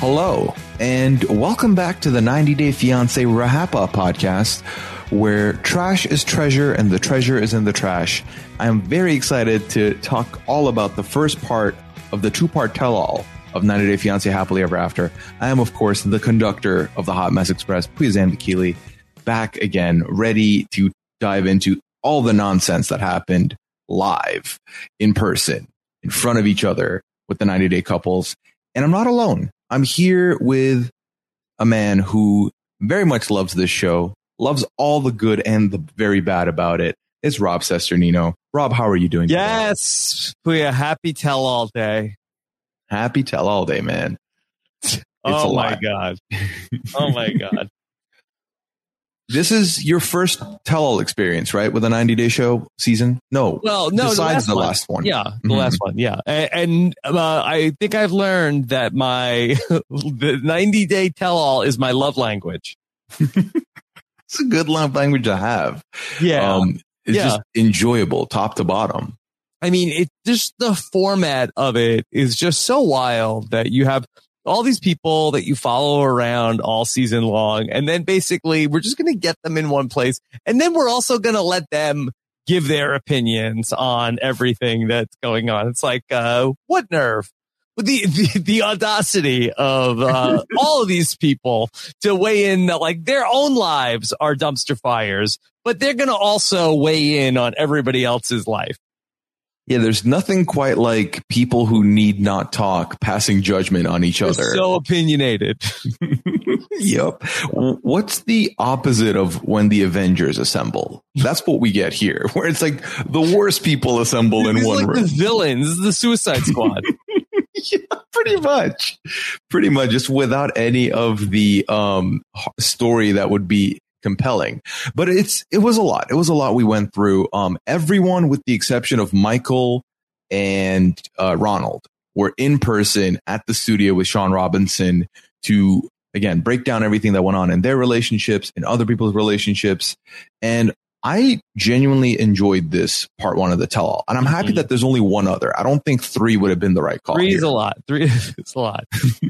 Hello, and welcome back to the 90 Day Fiancé RHAPA podcast, where trash is treasure and the treasure is in the trash. I am very excited to talk all about the first part of the two-part tell-all of 90 Day Fiancé Happily Ever After. I am, of course, the conductor of the Hot Mess Express, Puyazam Vakili, back again, ready to dive into all the nonsense that happened live, in person, in front of each other with the 90 Day couples. And I'm not alone. I'm here with a man who very much loves this show, loves all the good and the very bad about it. It's Rob Cesternino. Rob, how are you doing today? Yes, Puya, happy tell-all day. Happy tell-all day, man. Oh, my God. Oh, my God. This is your first tell-all experience, right? With a 90-day show season? No. Well, no. Besides the last one. Yeah, the last one. Yeah. And I think I've learned that the 90-day tell-all is my love language. It's a good love language to have. Yeah. It's just enjoyable, top to bottom. I mean, it just the format of it is just so wild that you have all these people that you follow around all season long. And then basically we're just going to get them in one place. And then we're also going to let them give their opinions on everything that's going on. It's like, what nerve? With the audacity of all of these people to weigh in that like their own lives are dumpster fires, but they're going to also weigh in on everybody else's life. Yeah, there's nothing quite like people who need not talk passing judgment on each other. So opinionated. Yep. What's the opposite of when the Avengers assemble? That's what we get here, where it's like the worst people assemble in one room. The villains, this is the Suicide Squad. Yeah, pretty much, just without any of the story that would be compelling. But it was a lot we went through. Everyone with the exception of Michael and Ronald were in person at the studio with Sean Robinson to again break down everything that went on in their relationships and other people's relationships. And I genuinely enjoyed this part one of the tell-all, and I'm happy that there's only one other. I don't think 3 would have been the right call. 3 is a lot. 3 is a lot.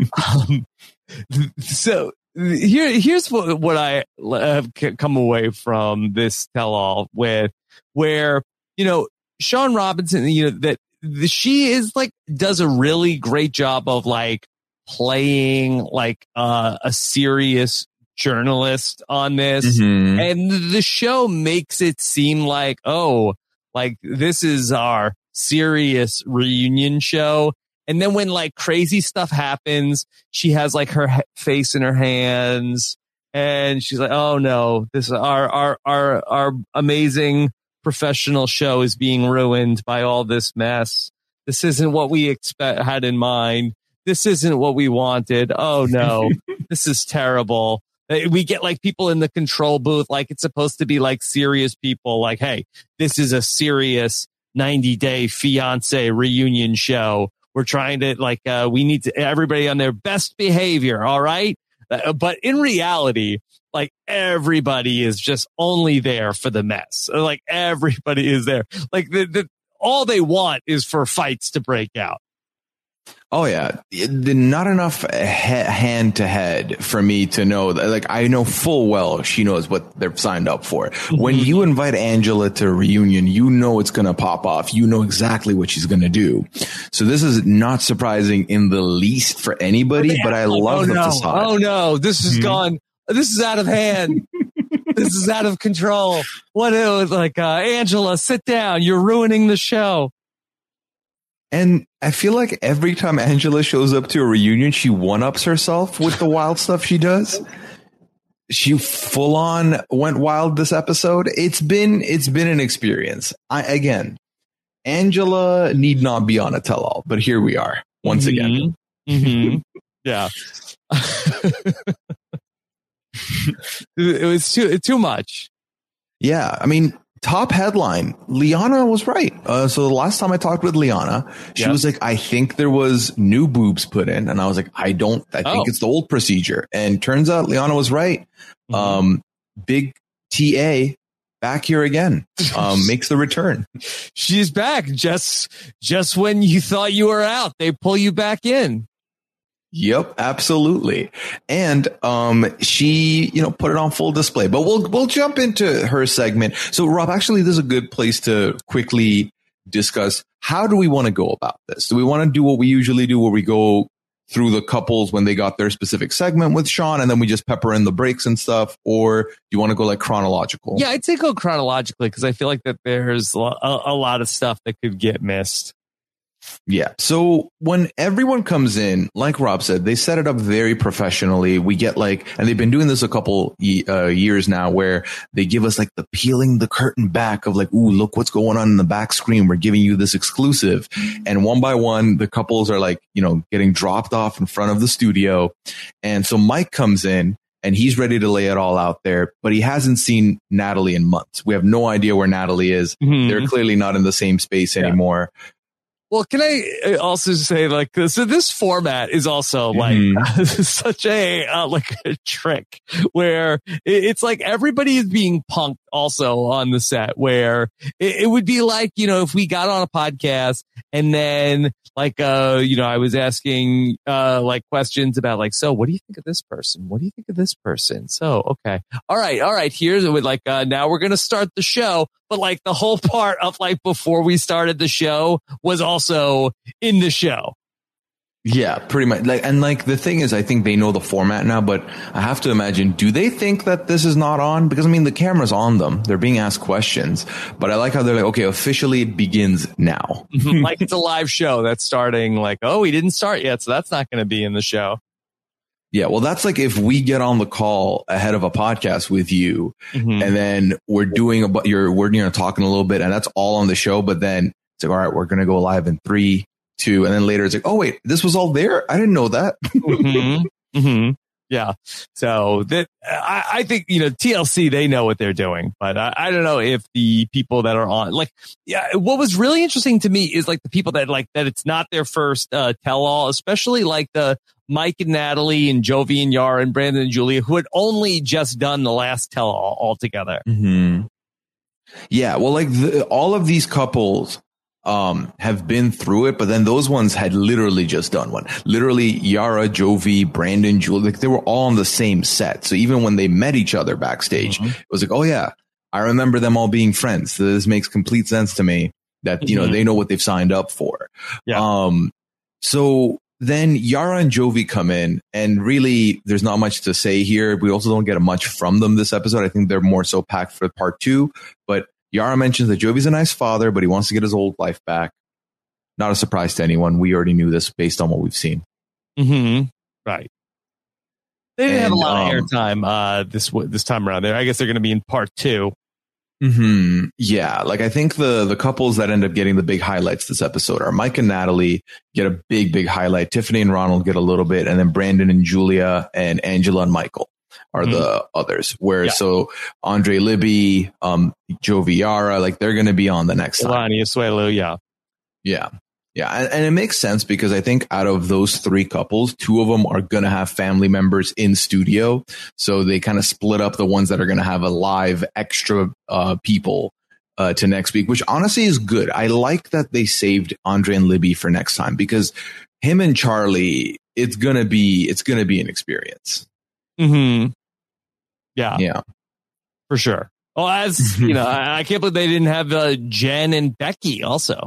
So here's what I have come away from this tell-all with, where, you know, Sean Robinson, you know, that she is like, does a really great job of like playing like a serious journalist on this. Mm-hmm. And the show makes it seem like, oh, like this is our serious reunion show. And then when like crazy stuff happens, she has like her face in her hands and she's like, oh no, this our amazing professional show is being ruined by all this mess. This isn't what we had in mind. This isn't what we wanted. Oh no, this is terrible. We get like people in the control booth, like it's supposed to be like serious people, like, hey, this is a serious 90-day fiance reunion show. We're trying to like, we need to everybody on their best behavior. All right. But in reality, like everybody is just only there for the mess. Like everybody is there. Like all they want is for fights to break out. Oh, yeah. Not enough hand to head for me to know that. Like, I know full well she knows what they're signed up for. When you invite Angela to a reunion, you know it's going to pop off. You know exactly what she's going to do. So this is not surprising in the least for anybody, but I love the facade. Oh, no. This is gone. This is out of hand. This is out of control. What it was like, Angela, sit down. You're ruining the show. And I feel like every time Angela shows up to a reunion, she one-ups herself with the wild stuff she does. She full on went wild this episode. It's been an experience. Angela need not be on a tell-all, but here we are once again. Mm-hmm. Yeah. It was too much. Yeah. I mean, top headline, Liana was right. So the last time I talked with Liana, she was like, I think there was new boobs put in. And I was like, I think it's the old procedure. And turns out Liana was right. Mm-hmm. Big TA back here again, makes the return. She's back just when you thought you were out. They pull you back in. Yep, absolutely. And she, put it on full display. But we'll jump into her segment. So Rob, actually this is a good place to quickly discuss, how do we want to go about this? Do we want to do what we usually do, where we go through the couples when they got their specific segment with Sean, and then we just pepper in the breaks and stuff? Or do you want to go like chronological? Yeah, I'd say go chronologically, because I feel like that there's a lot of stuff that could get missed. Yeah. So when everyone comes in, like Rob said, they set it up very professionally. We get and they've been doing this a couple years now, where they give us the peeling the curtain back of ooh, look what's going on in the back screen. We're giving you this exclusive. And one by one, the couples are getting dropped off in front of the studio. And so Mike comes in and he's ready to lay it all out there, but he hasn't seen Natalie in months. We have no idea where Natalie is. Mm-hmm. They're clearly not in the same space anymore. Well, can I also say so this format is also such a a trick, where it's everybody is being punked also on the set, where it would be if we got on a podcast and then I was asking questions about so what do you think of this person? What do you think of this person? So, okay. All right. Here's with now we're going to start the show. But the whole part of before we started the show was also in the show. Yeah, pretty much. The thing is, I think they know the format now, but I have to imagine, do they think that this is not on? Because the camera's on them. They're being asked questions, but I like how they're okay, officially it begins now. It's a live show that's starting oh, we didn't start yet. So that's not going to be in the show. Yeah, well, that's if we get on the call ahead of a podcast with you, and then we're doing we're talking a little bit, and that's all on the show. But then it's all right, we're gonna go live in 3, 2, and then later it's oh wait, this was all there. I didn't know that. Yeah. So that I think TLC, they know what they're doing, but I don't know if the people that are on what was really interesting to me is the people that that it's not their first tell all, especially the Mike and Natalie and Jovi and Yara and Brandon and Julia, who had only just done the last tell all together. Mm-hmm. Yeah. Well, all of these couples have been through it, but then those ones had literally just done one. Literally, Yara, Jovi, Brandon, Julia, they were all on the same set. So even when they met each other backstage, it was oh yeah, I remember them all being friends. So this makes complete sense to me that, they know what they've signed up for. Yeah. So then Yara and Jovi come in, and really there's not much to say here. We also don't get much from them this episode. I think they're more so packed for part 2, but Yara mentions that Jovi's a nice father, but he wants to get his old life back. Not a surprise to anyone. We already knew this based on what we've seen. Mm-hmm. Right. They didn't have a lot of airtime this time around. I guess they're going to be in part 2. Mm-hmm. Yeah, I think the couples that end up getting the big highlights this episode are Mike and Natalie get a big highlight. Tiffany and Ronald get a little bit, and then Brandon and Julia and Angela and Michael are the others. So Andre Libby, Jovi, Yara, they're going to be on the next time. Kalani, Asuelu, yeah. And it makes sense because I think out of those 3 couples, 2 of them are going to have family members in studio. So they kind of split up the ones that are going to have a live extra people to next week, which honestly is good. I like that they saved Andre and Libby for next time, because him and Charlie, it's going to be an experience. Mm-hmm. Yeah. For sure. Well, as I can't believe they didn't have Jen and Becky also.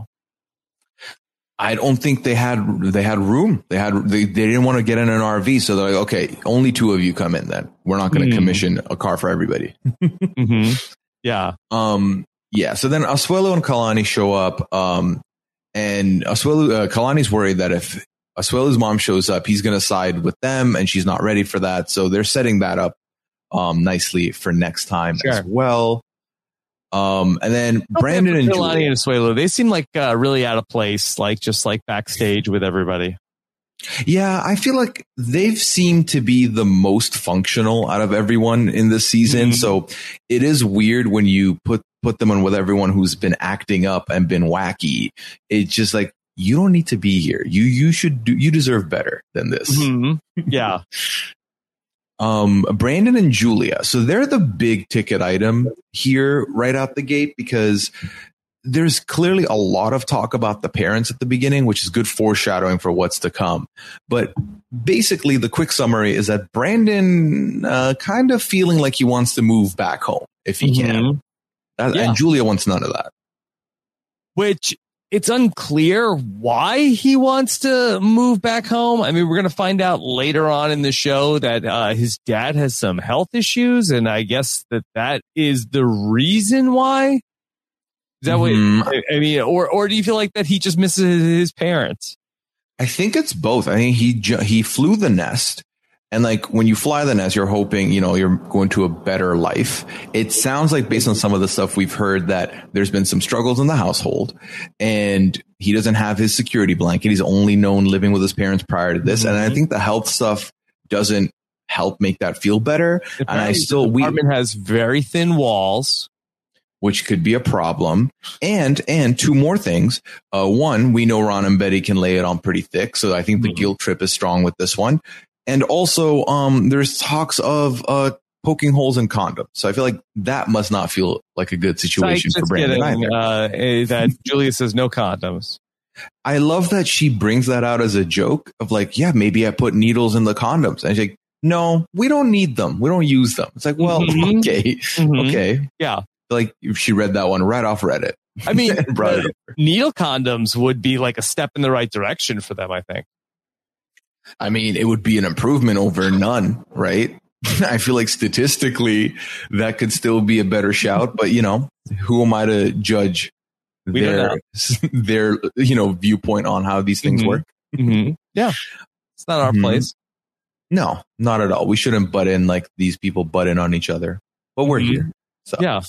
I don't think they had room. They didn't want to get in an RV. So they're okay, only 2 of you come in then. We're not going to commission a car for everybody. Mm-hmm. Yeah. Yeah. So then Asuelu and Kalani show up. And Kalani's worried that if Asuelu's mom shows up, he's going to side with them, and she's not ready for that. So they're setting that up nicely for next time as well. And then Brandon and Kalani and Asuelu, they seem really out of place, just backstage with everybody. Yeah, I feel like they've seemed to be the most functional out of everyone in this season. Mm-hmm. So it is weird when you put them in with everyone who's been acting up and been wacky. It's just you don't need to be here. You deserve better than this. Mm-hmm. Yeah. Brandon and Julia. So they're the big ticket item here right out the gate, because there's clearly a lot of talk about the parents at the beginning, which is good foreshadowing for what's to come. But basically, the quick summary is that Brandon kind of feeling like he wants to move back home if he can. And Julia wants none of that. Which it's unclear why he wants to move back home. I mean, we're going to find out later on in the show that his dad has some health issues, and I guess that is the reason why. Is that what I mean? Or do you feel like that he just misses his parents? I think it's both. I think he flew the nest. And like when you fly the nest, you're hoping, you're going to a better life. It sounds like based on some of the stuff we've heard that there's been some struggles in the household and he doesn't have his security blanket. He's only known living with his parents prior to this. And I think the health stuff doesn't help make that feel better. Apparently, the apartment has very thin walls, which could be a problem. And two more things. One, we know Ron and Betty can lay it on pretty thick. So I think the guilt trip is strong with this one. And also, there's talks of poking holes in condoms. So I feel like that must not feel like a good situation for Brandon either. That Julia says no condoms. I love that she brings that out as a joke of like, yeah, maybe I put needles in the condoms. And she's like, no, we don't need them. We don't use them. It's like, well, okay. Yeah. Like she read that one right off Reddit. I mean, needle condoms would be like a step in the right direction for them, I think. I mean, it would be an improvement over none, right? I feel like statistically that could still be a better shout, but who am I to judge their viewpoint on how these things work? Yeah. It's not our place. No, not at all. We shouldn't butt in like these people butt in on each other, but we're here. So yeah.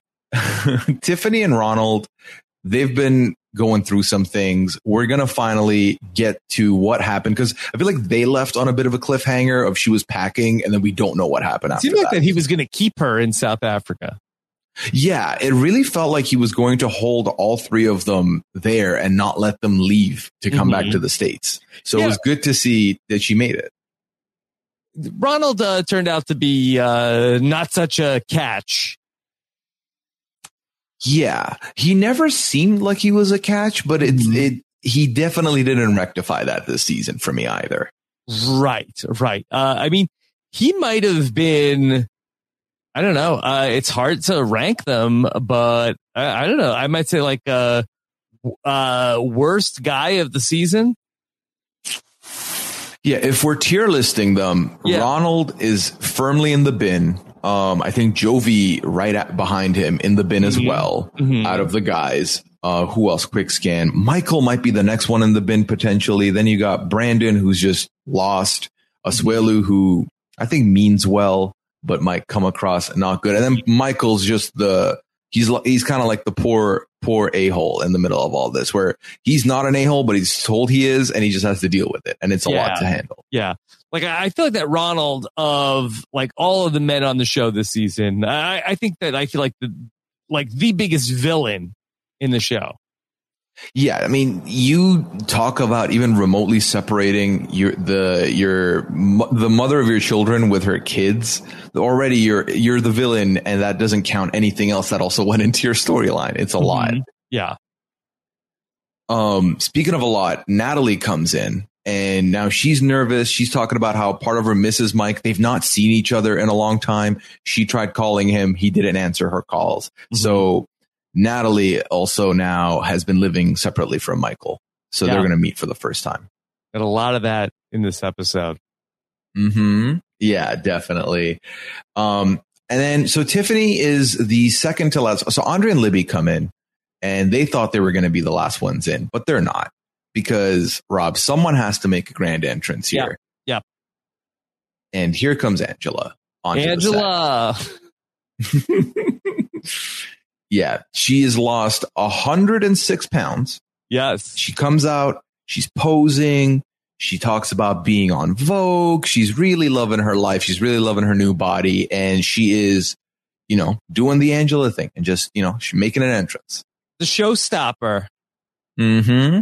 Tiffany and Ronald, they've been going through some things. We're going to finally get to what happened because I feel like they left on a bit of a cliffhanger of she was packing and then we don't know what happened after that. It seemed like that he was going to keep her in South Africa. Yeah, it really felt like he was going to hold all three of them there and not let them leave to come back to the States. So it was good to see that she made it. Ronald turned out to be not such a catch. Yeah, he never seemed like he was a catch, but he definitely didn't rectify that this season for me either. Right. I mean, he might have been, I don't know. It's hard to rank them, but I don't know. I might say like worst guy of the season. Yeah, if we're tier listing them, Ronald is firmly in the bin. I think Jovi behind him in the bin as well, out of the guys. Who else? Quick scan. Michael might be the next one in the bin potentially. Then you got Brandon, who's just lost. Asuelu, who I think means well, but might come across not good. And then Michael's just he's kind of like the poor a-hole in the middle of all this, where he's not an a-hole, but he's told he is, and he just has to deal with it. And it's a lot to handle. Yeah. Like, I feel like that Ronald of like all of the men on the show this season, I think that I feel like the biggest villain in the show. Yeah. I mean, you talk about even remotely separating the mother of your children with her kids. Already you're the villain, and that doesn't count anything else that also went into your storyline. It's a lot. Yeah. Speaking of a lot, Natalie comes in. And now she's nervous. She's talking about how part of her misses Mike. They've not seen each other in a long time. She tried calling him. He didn't answer her calls. So Natalie also now has been living separately from Michael. So they're going to meet for the first time. And a lot of that in this episode. Yeah, definitely. And then, so Tiffany is the second to last. So Andre and Libby come in and they thought they were going to be the last ones in, but they're not. Because, Rob, someone has to make a grand entrance here. Yeah. And here comes Angela. Angela. Yeah. She has lost 106 pounds. Yes. She comes out. She's posing. She talks about being on Vogue. She's really loving her life. She's really loving her new body. And she is, doing the Angela thing and just, she's making an entrance. The showstopper.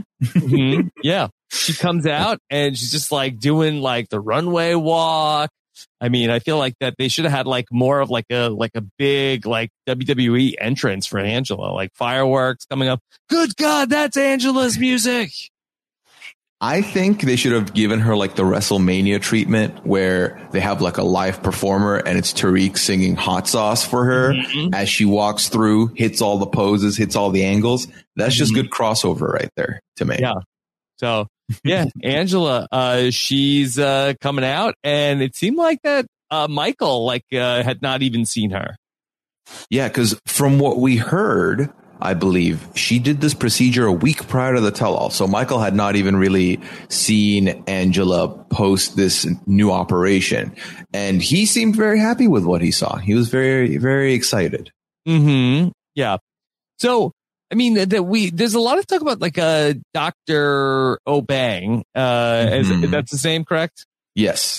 Yeah. She comes out and she's just like doing like the runway walk. I mean, I feel like that they should have had like more of like a big like WWE entrance for Angela, like fireworks coming up. Good God, that's Angela's music. I think they should have given her like the WrestleMania treatment where they have like a live performer and it's Tariq singing Hot Sauce for her as she walks through, hits all the poses, hits all the angles. That's just good crossover right there to me. Yeah. So yeah, Angela, she's coming out, and it seemed like that Michael had not even seen her. Yeah, because from what we heard, I believe she did this procedure a week prior to the tell-all. So Michael had not even really seen Angela post this new operation. And he seemed very happy with what he saw. He was very, very excited. Yeah. So, I mean, there's a lot of talk about like Dr. Obang. That's the same, correct? Yes.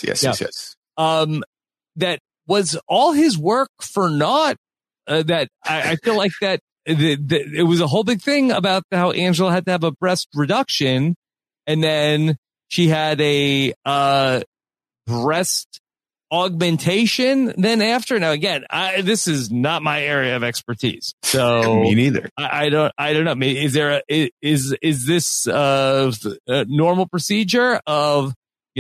That was all his work for naught. That I feel like that it was a whole big thing about how Angela had to have a breast reduction, and then she had a breast augmentation then after. Now again, this is not my area of expertise, so me neither. I don't know. Is there is this a normal procedure of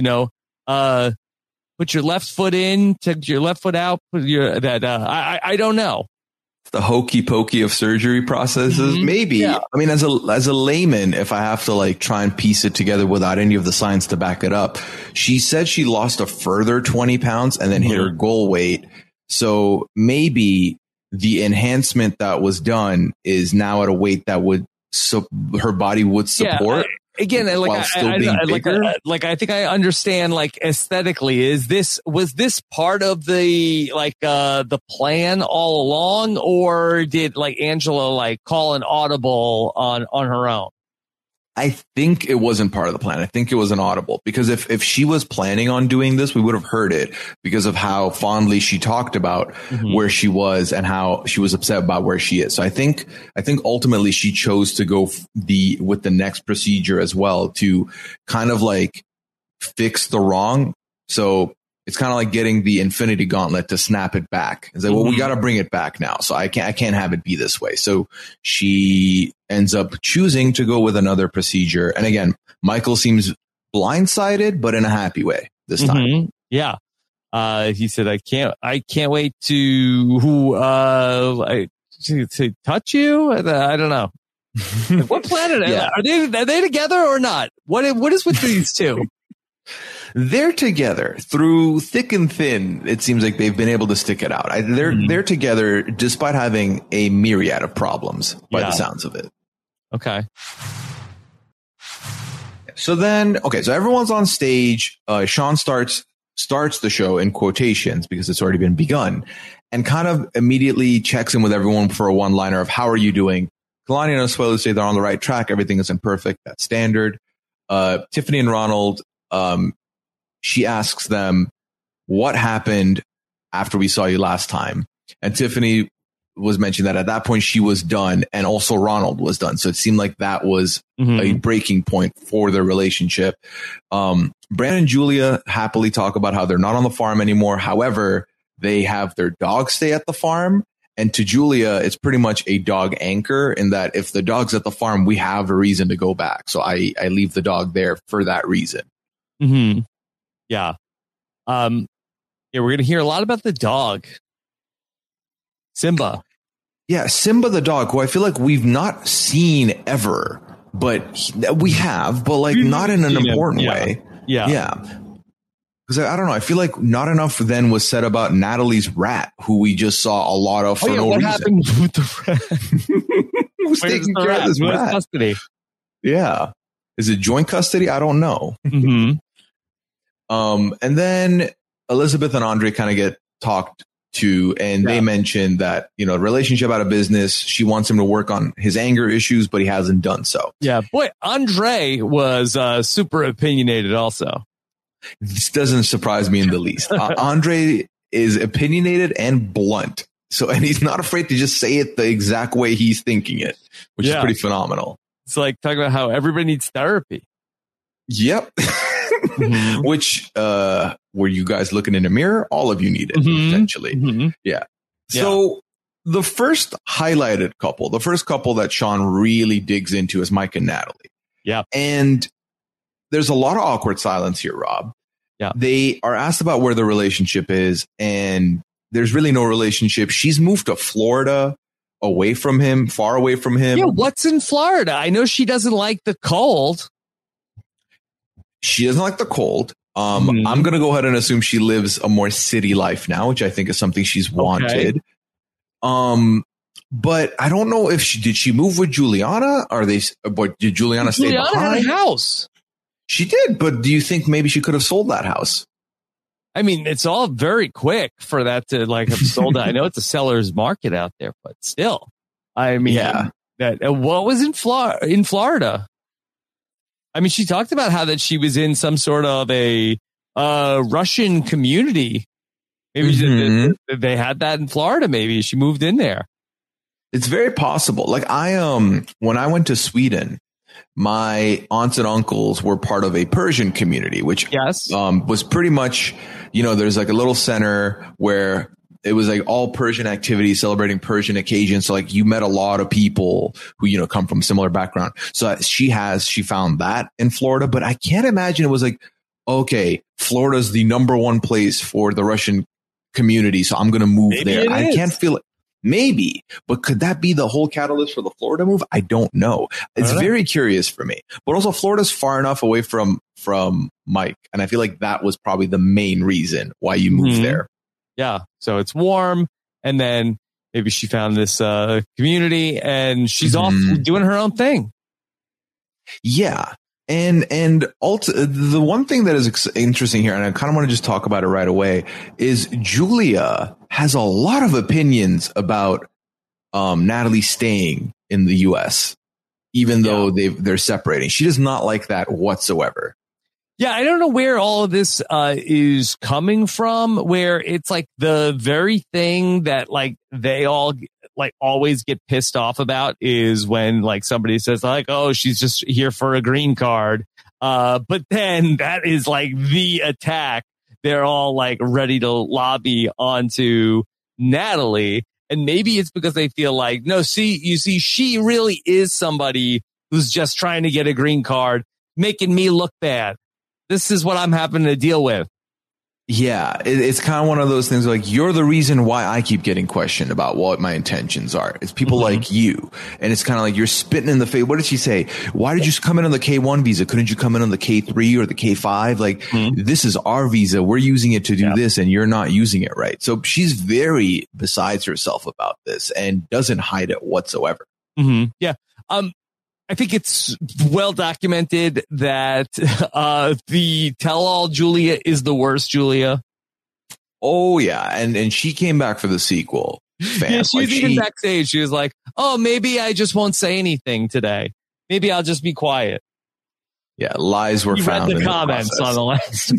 put your left foot in, take your left foot out, put your I don't know. The hokey pokey of surgery processes, maybe. Yeah. I mean, as a layman, if I have to like try and piece it together without any of the science to back it up, she said she lost a further 20 pounds and then hit her goal weight. So maybe the enhancement that was done is now at a weight that would her body would support. Yeah, again, I think I understand, like, aesthetically, was this part of the plan all along, or did like Angela like call an audible on her own? I think it wasn't part of the plan. I think it was an audible, because if she was planning on doing this, we would have heard it because of how fondly she talked about where she was and how she was upset about where she is. So I think ultimately she chose to go with the next procedure as well to kind of like fix the wrong. So it's kind of like getting the Infinity Gauntlet to snap it back. It's like, well, we got to bring it back now. So I can't have it be this way. So she ends up choosing to go with another procedure. And again, Michael seems blindsided, but in a happy way this time. Yeah. He said, I can't wait to touch you. I don't know. What planet are they together or not? What is with these two? They're together through thick and thin. It seems like they've been able to stick it out. They're together despite having a myriad of problems by the sounds of it. Okay. So everyone's on stage. Sean starts the show in quotations because it's already been begun, and kind of immediately checks in with everyone for a one-liner of how are you doing? Kalani and Asuelu say they're on the right track. Everything isn't perfect. That's standard. Tiffany and Ronald, she asks them, what happened after we saw you last time? And Tiffany was mentioning that at that point she was done, and also Ronald was done. So it seemed like that was a breaking point for their relationship. Brandon and Julia happily talk about how they're not on the farm anymore. However, they have their dog stay at the farm. And to Julia, it's pretty much a dog anchor in that if the dog's at the farm, we have a reason to go back. So I leave the dog there for that reason. Yeah. We're going to hear a lot about the dog. Simba. Yeah, Simba the dog, who I feel like we've not seen ever, but we have, but like not in an important way. Yeah. Because I don't know, I feel like not enough then was said about Natalie's rat, who we just saw a lot of for no reason. What happened with the rat? Who's taking care of this rat? Custody. Yeah. Is it joint custody? I don't know. And then Elizabeth and Andre kind of get talked to, and they mentioned that, relationship out of business. She wants him to work on his anger issues, but he hasn't done so. Yeah. Boy, Andre was super opinionated also. This doesn't surprise me in the least. Andre is opinionated and blunt. And he's not afraid to just say it the exact way he's thinking it, which is pretty phenomenal. It's like talking about how everybody needs therapy. Yep. which were you guys looking in a mirror? All of you need it, potentially. Yeah. So the first highlighted couple, the first couple that Sean really digs into is Mike and Natalie. Yeah. And there's a lot of awkward silence here, Rob. Yeah. They are asked about where the relationship is, and there's really no relationship. She's moved to Florida, away from him, far away from him. Yeah, what's in Florida? I know she doesn't like the cold. She doesn't like the cold. I'm going to go ahead and assume she lives a more city life now, which I think is something she's wanted. But I don't know if did she move with Juliana? Did Juliana stay behind? Juliana had a house. She did, but do you think maybe she could have sold that house? I mean, it's all very quick for that to like have sold it. I know it's a seller's market out there, but still, I mean, that what was in Florida? I mean, she talked about how that she was in some sort of a Russian community. Maybe they had that in Florida. Maybe she moved in there. It's very possible. Like when I went to Sweden, my aunts and uncles were part of a Persian community, which was pretty much, there's like a little center where it was like all Persian activities celebrating Persian occasions. So like you met a lot of people who, come from similar background. So she found that in Florida, but I can't imagine it was like, okay, Florida's the number one place for the Russian community. So I'm going to move there. I can't feel it. Maybe, but could that be the whole catalyst for the Florida move? I don't know. It's very curious for me, but also Florida's far enough away from Mike. And I feel like that was probably the main reason why you moved there. Yeah. So it's warm. And then maybe she found this community and she's off doing her own thing. Yeah. And the one thing that is interesting here, and I kind of want to just talk about it right away, is Julia has a lot of opinions about Natalie staying in the U.S., even though they're separating. She does not like that whatsoever. Yeah, I don't know where all of this is coming from, where it's like the very thing that like they all like always get pissed off about is when like somebody says like, oh, she's just here for a green card. But then that is like the attack. They're all like ready to lobby onto Natalie. And maybe it's because they feel like, no, you see, she really is somebody who's just trying to get a green card, making me look bad. This is what I'm having to deal with. Yeah, it's kind of one of those things like you're the reason why I keep getting questioned about what my intentions are. It's people like you. And it's kind of like you're spitting in the face. What did she say? Why did you come in on the K1 visa? Couldn't you come in on the K3 or the K5? Like this is our visa. We're using it to do this and you're not using it right. So she's very besides herself about this and doesn't hide it whatsoever. Yeah. I think it's well documented that the tell-all Julia is the worst Julia. Oh, yeah. And she came back for the sequel. Yeah, she was even backstage. She was like, oh, maybe I just won't say anything today. Maybe I'll just be quiet. Yeah, lies were found in the comments on the last.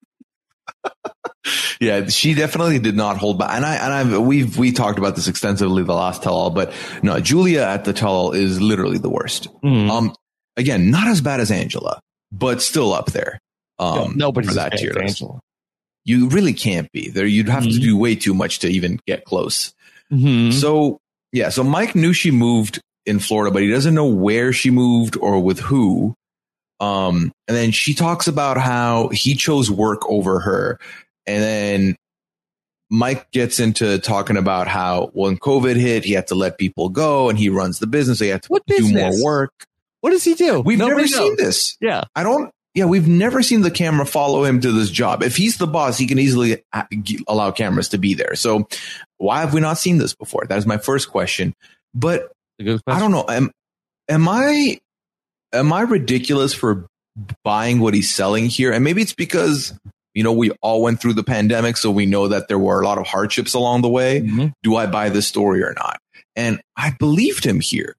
Yeah, she definitely did not hold back. And we talked about this extensively the last tell-all, but no, Julia at the tell-all is literally the worst. Again, not as bad as Angela, but still up there. Nobody's that tier list. You really can't be there. You'd have to do way too much to even get close. So Mike knew she moved in Florida, but he doesn't know where she moved or with who. And then she talks about how he chose work over her. And then Mike gets into talking about how when COVID hit, he had to let people go and he runs the business. So he had to do more work. What does he do? We've never seen this. Yeah. We've never seen the camera follow him to this job. If he's the boss, he can easily allow cameras to be there. So why have we not seen this before? That is my first question. But I don't know. Am I ridiculous for buying what he's selling here? And maybe it's because, we all went through the pandemic, so we know that there were a lot of hardships along the way. Do I buy this story or not? And I believed him here.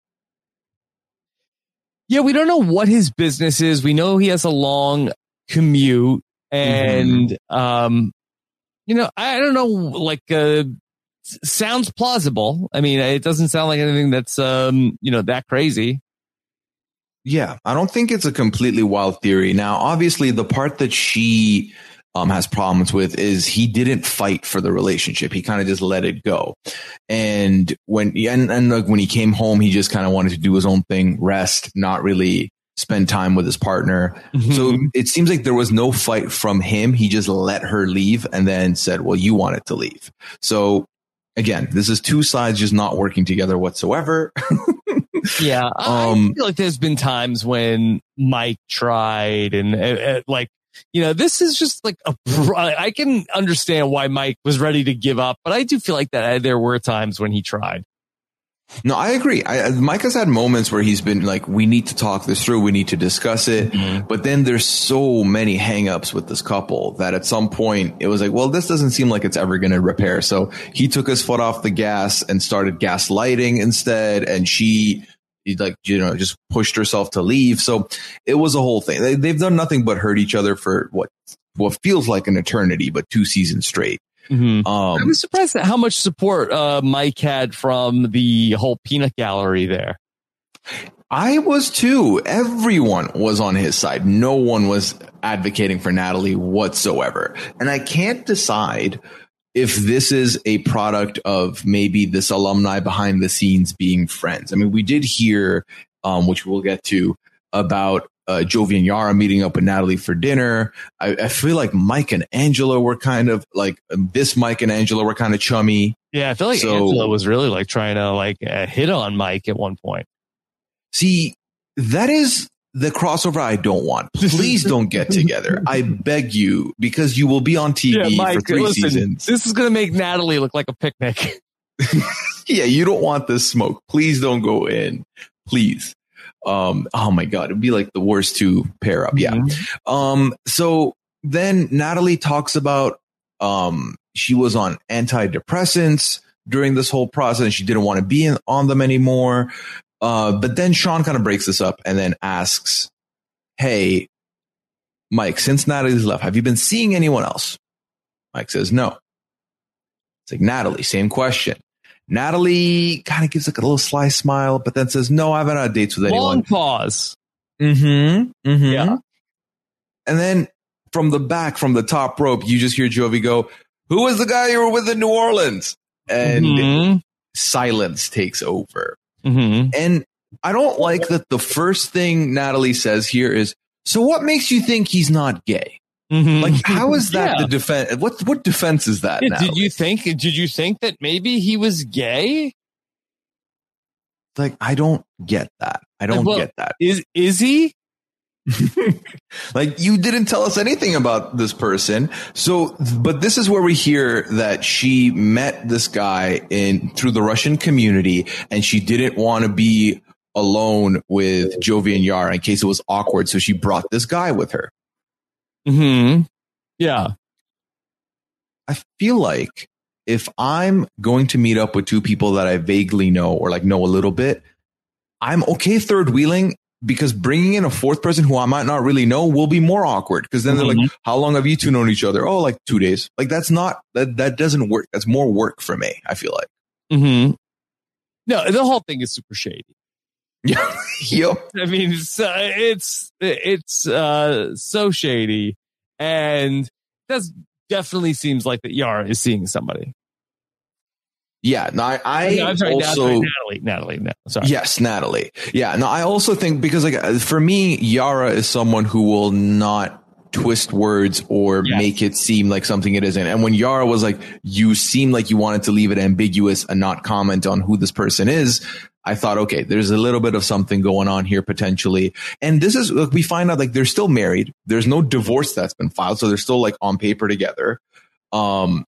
Yeah, we don't know what his business is. We know he has a long commute and, I don't know, like, sounds plausible. I mean, it doesn't sound like anything that's, that crazy. Yeah, I don't think it's a completely wild theory. Now, obviously, the part that she has problems with is he didn't fight for the relationship. He kind of just let it go. And when like when he came home, he just kind of wanted to do his own thing, rest, not really spend time with his partner. Mm-hmm. So it seems like there was no fight from him. He just let her leave and then said, well, you wanted to leave. So again, this is two sides just not working together whatsoever. Yeah. I feel like there's been times when Mike tried and like, you know, this is just like I can understand why Mike was ready to give up, but I do feel like that there were times when he tried. No, I agree. Mike has had moments where he's been like, we need to talk this through. We need to discuss it. Mm-hmm. But then there's so many hangups with this couple that at some point it was like, well, this doesn't seem like it's ever going to repair. So he took his foot off the gas and started gaslighting instead. And he like, you know, just pushed herself to leave. So it was a whole thing. They've done nothing but hurt each other for what feels like an eternity, but 2 seasons straight. Mm-hmm. I was surprised at how much support Mike had from the whole peanut gallery there. I was too. Everyone was on his side. No one was advocating for Natalie whatsoever. And I can't decide if this is a product of maybe this alumni behind the scenes being friends. I mean, we did hear, which we'll get to, about Jovi and Yara meeting up with Natalie for dinner. I feel like Mike and Angela were kind of like Mike and Angela were kind of chummy. Yeah, I feel like Angela was really like trying to like hit on Mike at one point. See, that is the crossover I don't want. Please don't get together. I beg you, because you will be on TV Mike, for 3 seasons. This is going to make Natalie look like a picnic. Yeah, you don't want this smoke. Please don't go in. Please. Oh my God, it'd be like the worst 2 pair up. Yeah. Mm-hmm. So then Natalie talks about, she was on antidepressants during this whole process and she didn't want to be on them anymore. But then Sean kind of breaks this up and then asks, hey, Mike, since Natalie's left, have you been seeing anyone else? Mike says, no. It's like, Natalie, same question. Natalie kind of gives like a little sly smile, but then says, no, I haven't had dates with anyone. Long pause. Mm-hmm. Mm-hmm. Yeah. And then from the back, from the top rope, you just hear Jovi go, who was the guy you were with in New Orleans? And silence takes over. Mm-hmm. And I don't like that the first thing Natalie says here is, so what makes you think he's not gay? Mm-hmm. Like, how is that the defense? What defense is that? Yeah, did you think that maybe he was gay? Like, I don't get that. I don't get that. Is he? Like, you didn't tell us anything about this person. So, but this is where we hear that she met this guy through the Russian community and she didn't want to be alone with Jovi and Yara in case it was awkward. So she brought this guy with her. Hmm. Yeah. I feel like if I'm going to meet up with 2 people that I vaguely know or like know a little bit, I'm okay third wheeling, because bringing in a 4th person who I might not really know will be more awkward. Because then they're like, how long have you 2 known each other? Oh, like 2 days. Like that doesn't work. That's more work for me, I feel like. Mm-hmm. No, the whole thing is super shady. Yeah. Yep. I mean, it's so shady, and that definitely seems like that Yara is seeing somebody. Yeah, no, I'm sorry, also Natalie. No, sorry. Yes, Natalie. Yeah, no, I also think because like for me, Yara is someone who will not twist words or make it seem like something it isn't. And when Yara was like, you seem like you wanted to leave it ambiguous and not comment on who this person is, I thought, okay, there's a little bit of something going on here potentially. And this is, we find out like they're still married. There's no divorce that's been filed. So they're still like on paper together. And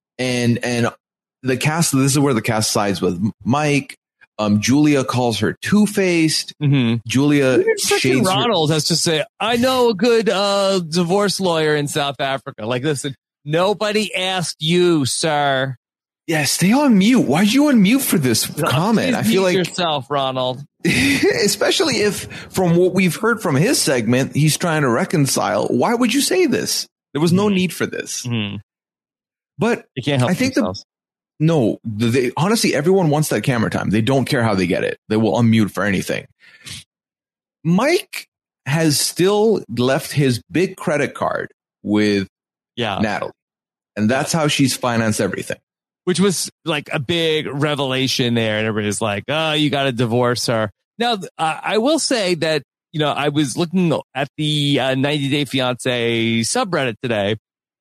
the cast, this is where the cast sides with Mike. Julia calls her two-faced. Mm-hmm. Julia shades Ronald has to say, I know a good divorce lawyer in South Africa. Like, listen, nobody asked you, sir. Yeah, stay on mute. Why'd you unmute for this comment? I feel like yourself, Ronald. Especially if, from what we've heard from his segment, he's trying to reconcile. Why would you say this? There was no need for this. Mm-hmm. But they can't help themselves. They honestly, everyone wants that camera time. They don't care how they get it. They will unmute for anything. Mike has still left his big credit card with Natalie. And that's how she's financed everything. Which was like a big revelation there. And everybody's like, oh, you got to divorce her. Now, I will say that, I was looking at the 90 Day Fiancé subreddit today.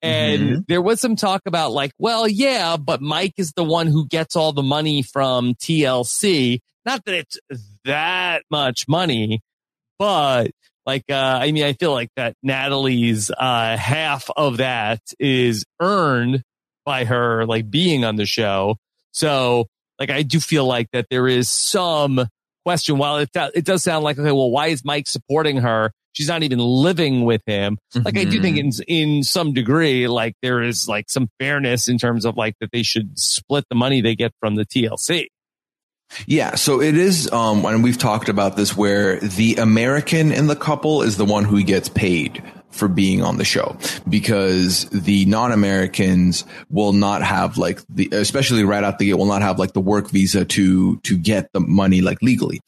And there was some talk about like, well, yeah, but Mike is the one who gets all the money from TLC. Not that it's that much money, but like, I feel like that Natalie's half of that is earned by her like being on the show. So like, I do feel like that there is some question. While it does sound like, okay, well, why is Mike supporting her? She's not even living with him. Like, I do think in some degree, like there is like some fairness in terms of like that they should split the money they get from the TLC. Yeah. So it is, and we've talked about this, where the American in the couple is the one who gets paid for being on the show, because the non-Americans will not have like especially right out the gate, will not have like the work visa to get the money like legally.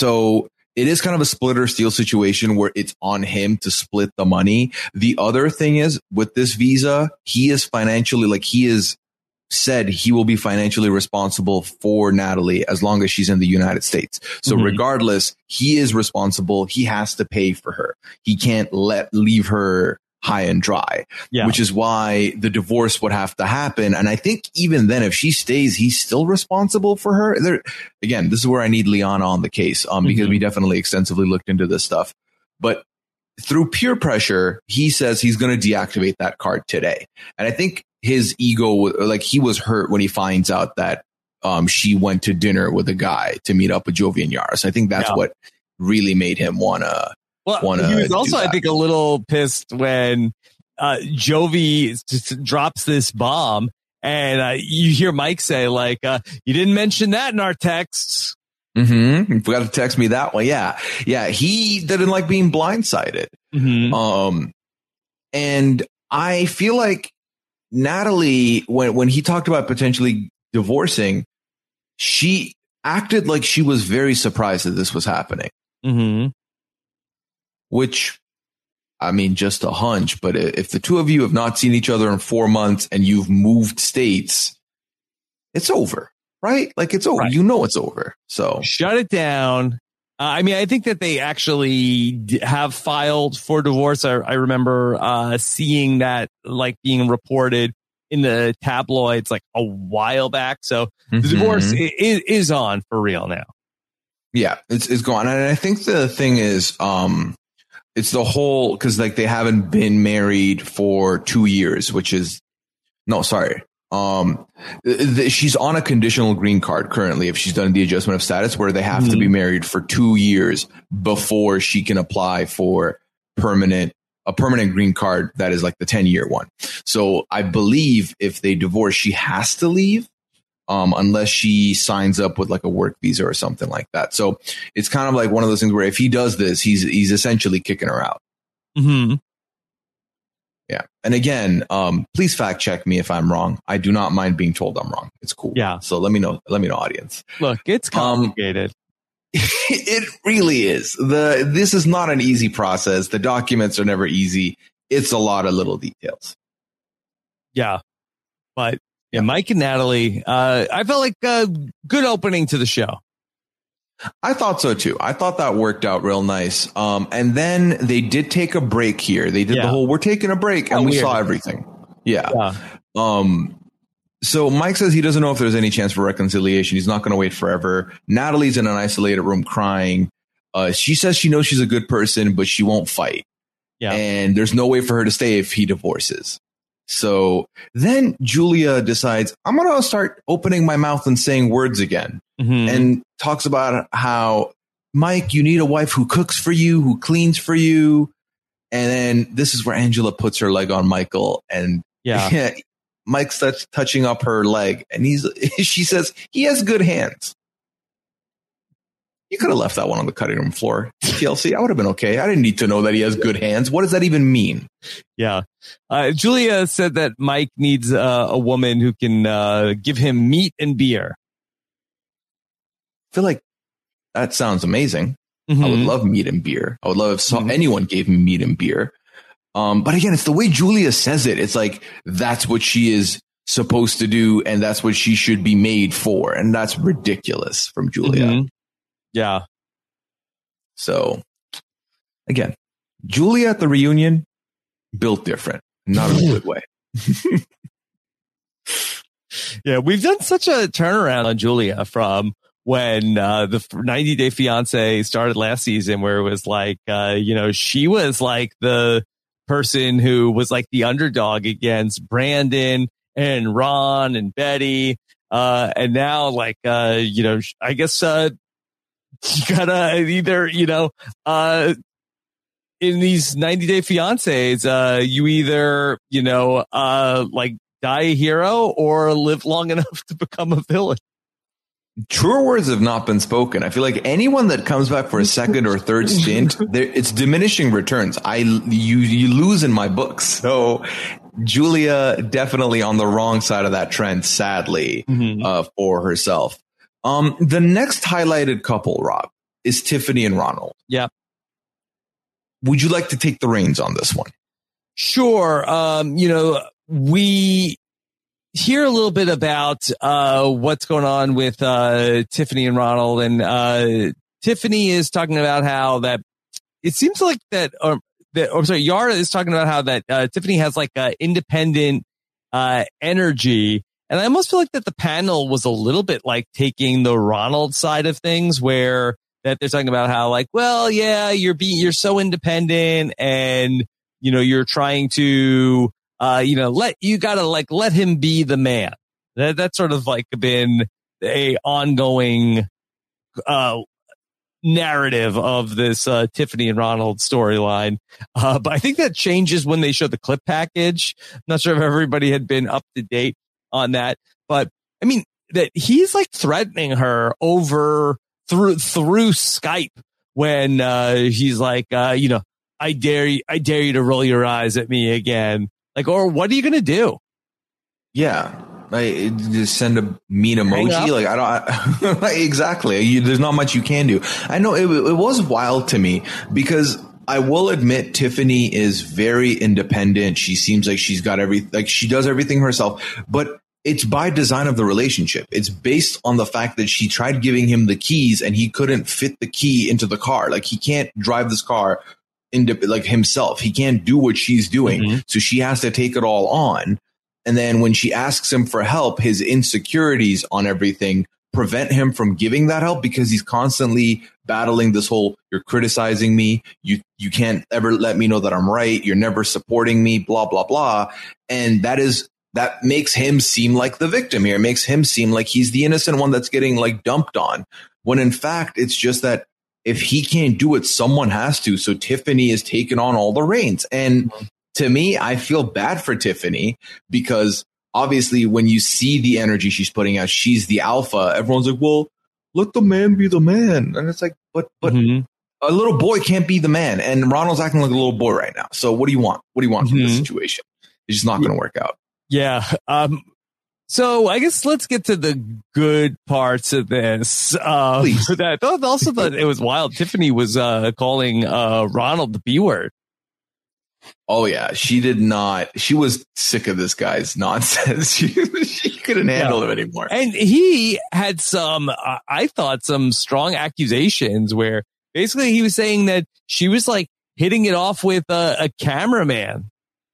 So it is kind of a split or steal situation where it's on him to split the money. The other thing is with this visa, he is financially, like he is said he will be financially responsible for Natalie as long as she's in the United States. So regardless, he is responsible. He has to pay for her. He can't leave her high and dry, which is why the divorce would have to happen. And I think even then, if she stays, he's still responsible for her. Again, this is where I need Liana on the case, because we definitely extensively looked into this stuff. But through peer pressure, he says he's going to deactivate that card today. And I think his ego, like he was hurt when he finds out that she went to dinner with a guy to meet up with Jovi and Yara. So I think that's what really made him want to. Well, he was also, I think, a little pissed when Jovi just drops this bomb, and you hear Mike say, like, you didn't mention that in our texts. You forgot to text me that one. Yeah. He didn't like being blindsided. And I feel like Natalie, when he talked about potentially divorcing, she acted like she was very surprised that this was happening. Which, I mean, just a hunch, but if the two of you have not seen each other in 4 months and you've moved states, it's over, right? Like it's over. Right. You know it's over. So shut it down. I think that they actually have filed for divorce. I remember seeing that like being reported in the tabloids like a while back. So the divorce is on for real now. Yeah, it's gone. And I think the thing is, it's the whole, because like they haven't been married for 2 years, which is she's on a conditional green card currently if she's done the adjustment of status, where they have to be married for 2 years before she can apply for a permanent green card that is like the 10-year one. So I believe if they divorce, she has to leave. Unless she signs up with like a work visa or something like that. So it's kind of like one of those things where if he does this, he's essentially kicking her out. Yeah. And again, please fact check me if I'm wrong. I do not mind being told I'm wrong. It's cool. Yeah. So let me know, audience. Look, it's complicated. It really is. This is not an easy process. The documents are never easy. It's a lot of little details. Yeah. But yeah, Mike and Natalie, I felt like a good opening to the show. I thought so too. I thought that worked out real nice. And then they did take a break here. They did the whole, we're taking a break, and we saw everything. Yeah. So Mike says he doesn't know if there's any chance for reconciliation. He's not going to wait forever. Natalie's in an isolated room crying. She says she knows she's a good person, but she won't fight. Yeah. And there's no way for her to stay if he divorces. So then Julia decides, I'm going to start opening my mouth and saying words again, and talks about how, Mike, you need a wife who cooks for you, who cleans for you. And then this is where Angela puts her leg on Michael, and Mike's touching up her leg, and she says he has good hands. You could have left that one on the cutting room floor, TLC. I would have been okay. I didn't need to know that he has good hands. What does that even mean? Yeah. Julia said that Mike needs a woman who can give him meat and beer. I feel like that sounds amazing. I would love meat and beer. I would love if anyone gave me meat and beer. But again, it's the way Julia says it. It's like, that's what she is supposed to do, and that's what she should be made for. And that's ridiculous from Julia. Yeah. So again, Julia at the reunion, built different, not in a good way. Yeah, we've done such a turnaround on Julia from when the 90 Day Fiance started last season, where it was like, she was like the person who was like the underdog against Brandon and Ron and Betty. And now, like, I guess you gotta either, in these 90 Day Fiancés, you either, like die a hero or live long enough to become a villain. Truer words have not been spoken. I feel like anyone that comes back for a second or third stint, it's diminishing returns. You lose in my books. So Julia definitely on the wrong side of that trend, sadly, for herself. The next highlighted couple, Rob, is Tiffany and Ronald. Yeah. Would you like to take the reins on this one? Sure. We hear a little bit about what's going on with Tiffany and Ronald, and Tiffany is talking about how that it seems like Yara is talking about how that Tiffany has like independent energy, and I almost feel like that the panel was a little bit like taking the Ronald side of things, where that they're talking about how like, well, yeah, you're so independent, and you're trying to let him be the man. That's sort of like been a ongoing narrative of this Tiffany and Ronald storyline. But I think that changes when they show the clip package. I'm not sure if everybody had been up to date on that, but I mean that he's like threatening her through Skype when he's like, I dare you to roll your eyes at me again. Like, or what are you going to do? Yeah. I just send a mean emoji. Like, I don't, exactly. There's not much you can do. I know it was wild to me because I will admit Tiffany is very independent. She seems like she's got she does everything herself, but it's by design of the relationship. It's based on the fact that she tried giving him the keys and he couldn't fit the key into the car. Like, he can't drive this car himself. He can't do what she's doing. So she has to take it all on. And then when she asks him for help, his insecurities on everything prevent him from giving that help because he's constantly battling this whole, you're criticizing me. You can't ever let me know that I'm right. You're never supporting me, blah, blah, blah. And that makes him seem like the victim here. It makes him seem like he's the innocent one that's getting like dumped on, when in fact, it's just that if he can't do it, someone has to. So Tiffany is taking on all the reins. And to me, I feel bad for Tiffany because obviously when you see the energy she's putting out, she's the alpha. Everyone's like, well, let the man be the man. And it's like, but a little boy can't be the man. And Ronald's acting like a little boy right now. So what do you want? What do you want from this situation? It's just not going to work out. Yeah. So I guess let's get to the good parts of this. Please. I also thought it was wild. Tiffany was calling Ronald the B word. Oh, yeah. She did not. She was sick of this guy's nonsense. She couldn't handle him anymore. And he had I thought, some strong accusations where basically he was saying that she was like hitting it off with a cameraman.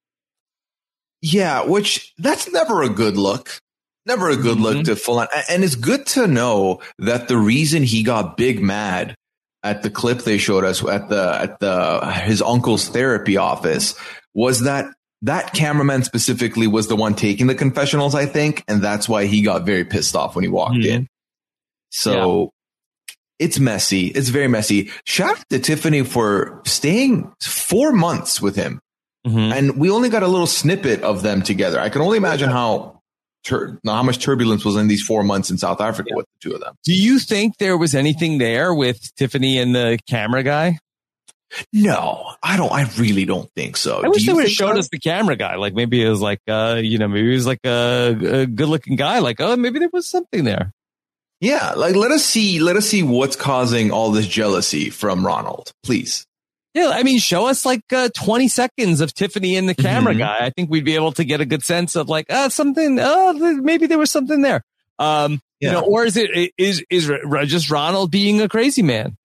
Yeah, which that's never a good look. Never a good look to full on. And it's good to know that the reason he got big mad at the clip they showed us at his uncle's therapy office was that cameraman specifically was the one taking the confessionals, I think. And that's why he got very pissed off when he walked in. So it's messy. It's very messy. Shout out to Tiffany for staying 4 months with him. And we only got a little snippet of them together. I can only imagine how much turbulence was in these 4 months in South Africa with the two of them. Do you think there was anything there with Tiffany and the camera guy? No, I don't. I really don't think so. I wish they would have showed us the camera guy. Like maybe it was like, maybe he was like a good looking guy. Like, oh, maybe there was something there. Yeah, like let us see what's causing all this jealousy from Ronald, please. Yeah, I mean, show us like 20 seconds of Tiffany and the camera guy. I think we'd be able to get a good sense of like something. Maybe there was something there. You know, or is it is just Ronald being a crazy man?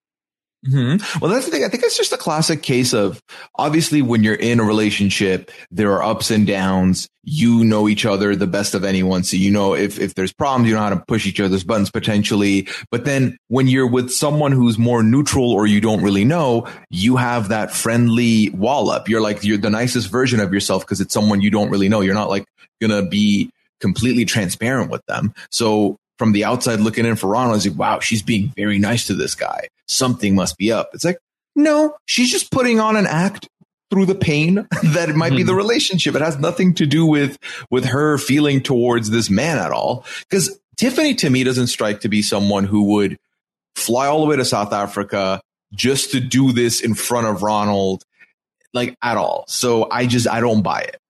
Well, that's the thing. I think it's just a classic case of, obviously, when you're in a relationship, there are ups and downs. You know each other the best of anyone. So, you know, if there's problems, you know how to push each other's buttons potentially. But then when you're with someone who's more neutral or you don't really know, you have that friendly wall up. You're the nicest version of yourself because it's someone you don't really know. You're not like going to be completely transparent with them. So from the outside looking in for Ronald, it's like, wow, she's being very nice to this guy. Something must be up. It's like, no, she's just putting on an act through the pain that it might be the relationship. It has nothing to do with her feeling towards this man at all. Because Tiffany, to me, doesn't strike to be someone who would fly all the way to South Africa just to do this in front of Ronald, like at all. So I don't buy it.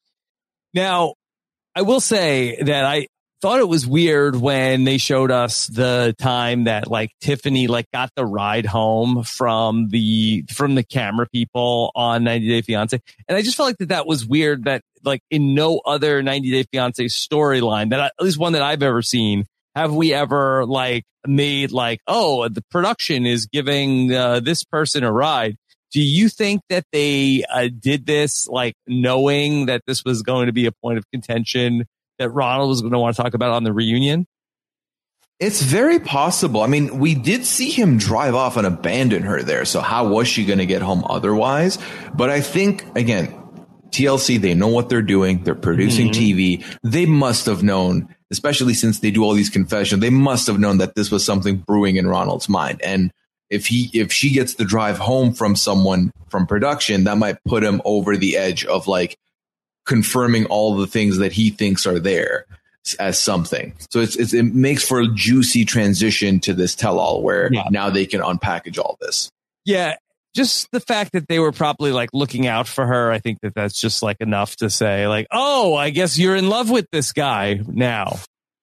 Now, I will say that I thought it was weird when they showed us the time that like Tiffany like got the ride home from the camera people on 90 Day Fiancé. And I just felt like that was weird that like in no other 90 Day Fiancé storyline at least one that I've ever seen, have we ever like made like, oh, the production is giving this person a ride. Do you think that they did this like knowing that this was going to be a point of contention that Ronald was going to want to talk about on the reunion? It's very possible. I mean, we did see him drive off and abandon her there. So how was she going to get home otherwise? But I think, again, TLC, they know what they're doing. They're producing TV. They must have known, especially since they do all these confessions, they must have known that this was something brewing in Ronald's mind. And if she gets the drive home from someone from production, that might put him over the edge of like confirming all the things that he thinks are there as something. So it makes for a juicy transition to this tell-all where now they can unpackage all this. Yeah. Just the fact that they were probably like looking out for her. I think that's just like enough to say like, oh, I guess you're in love with this guy now.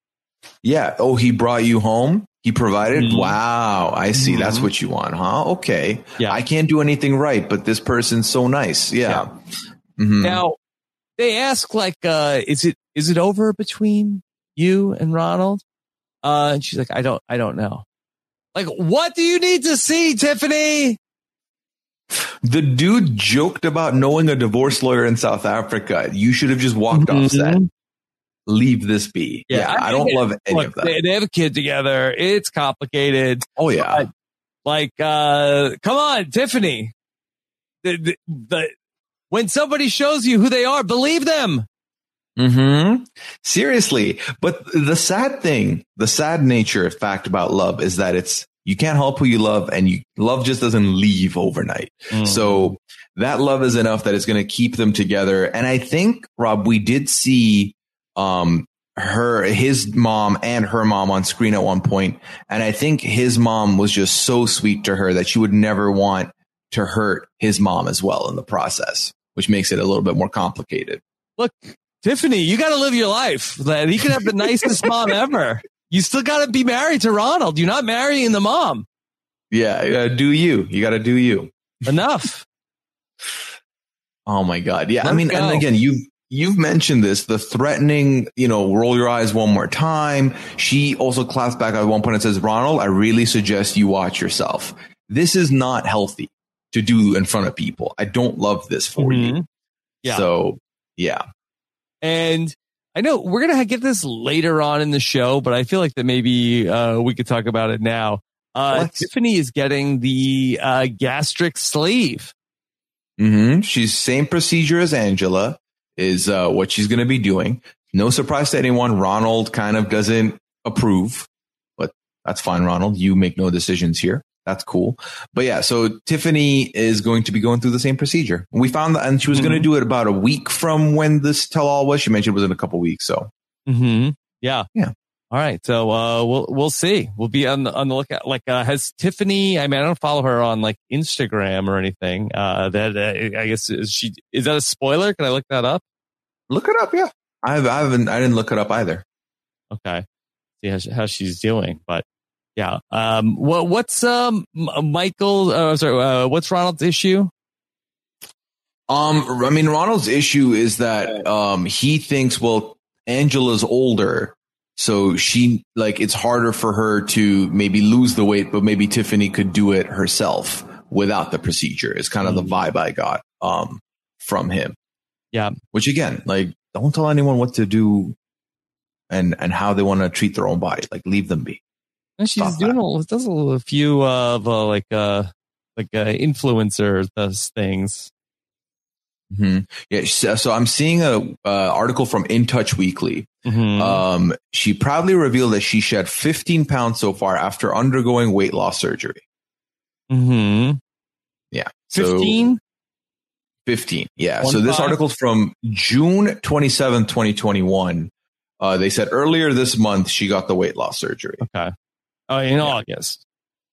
Yeah. Oh, he brought you home. He provided. Wow. I see. That's what you want, huh? Okay. Yeah. I can't do anything right, but this person's so nice. Yeah. Now, they ask like, is it over between you and Ronald? And she's like, I don't know. Like, what do you need to see, Tiffany? The dude joked about knowing a divorce lawyer in South Africa. You should have just walked off set. Leave this be. Yeah, I don't love any of that. They have a kid together. It's complicated. Oh yeah. Come on, Tiffany. When somebody shows you who they are, believe them. Seriously. But the sad nature fact about love is that you can't help who you love, and love just doesn't leave overnight. So that love is enough that it's going to keep them together. And I think, Rob, we did see his mom and her mom on screen at one point. And I think his mom was just so sweet to her that she would never want to hurt his mom as well in the process, which makes it a little bit more complicated. Look, Tiffany, you got to live your life. That he could have the nicest mom ever. You still got to be married to Ronald. You're not marrying the mom. Yeah, you got to do you. You got to do you. Enough. Oh my God. Yeah. I mean, and again, you've mentioned this, the threatening, roll your eyes one more time. She also claps back at one point and says, Ronald, I really suggest you watch yourself. This is not healthy to do in front of people. I don't love this for you. Yeah. So, yeah. And I know we're going to get this later on in the show, but I feel like that maybe we could talk about it now. Tiffany is getting the gastric sleeve. She's same procedure as Angela is what she's going to be doing. No surprise to anyone. Ronald kind of doesn't approve, but that's fine, Ronald. You make no decisions here. That's cool. But yeah, so Tiffany is going to be going through the same procedure. We found that, and she was going to do it about a week from when this tell-all was. She mentioned it was in a couple weeks. So, yeah. All right. So, we'll see. We'll be on the lookout. Like, has Tiffany? I mean, I don't follow her on like Instagram or anything. I guess is that a spoiler? Can I look that up? Look it up. Yeah, I didn't look it up either. Okay. see how she's doing. But yeah, what's Michael? Sorry, what's Ronald's issue? I mean, Ronald's issue is that he thinks, well, Angela's older, so she it's harder for her to maybe lose the weight, but maybe Tiffany could do it herself without the procedure. Is kind of the vibe I got from him. Yeah, which again, don't tell anyone what to do and how they want to treat their own body. Leave them be. And she's doing a few of influencer those things. Mm-hmm. Yeah, so I'm seeing a article from In Touch Weekly. Mm-hmm. She proudly revealed that she shed 15 pounds so far after undergoing weight loss surgery. Mm-hmm. Yeah. 15? 15. Yeah. So this article's from June 27th, 2021. They said earlier this month she got the weight loss surgery. Okay. Oh, in August.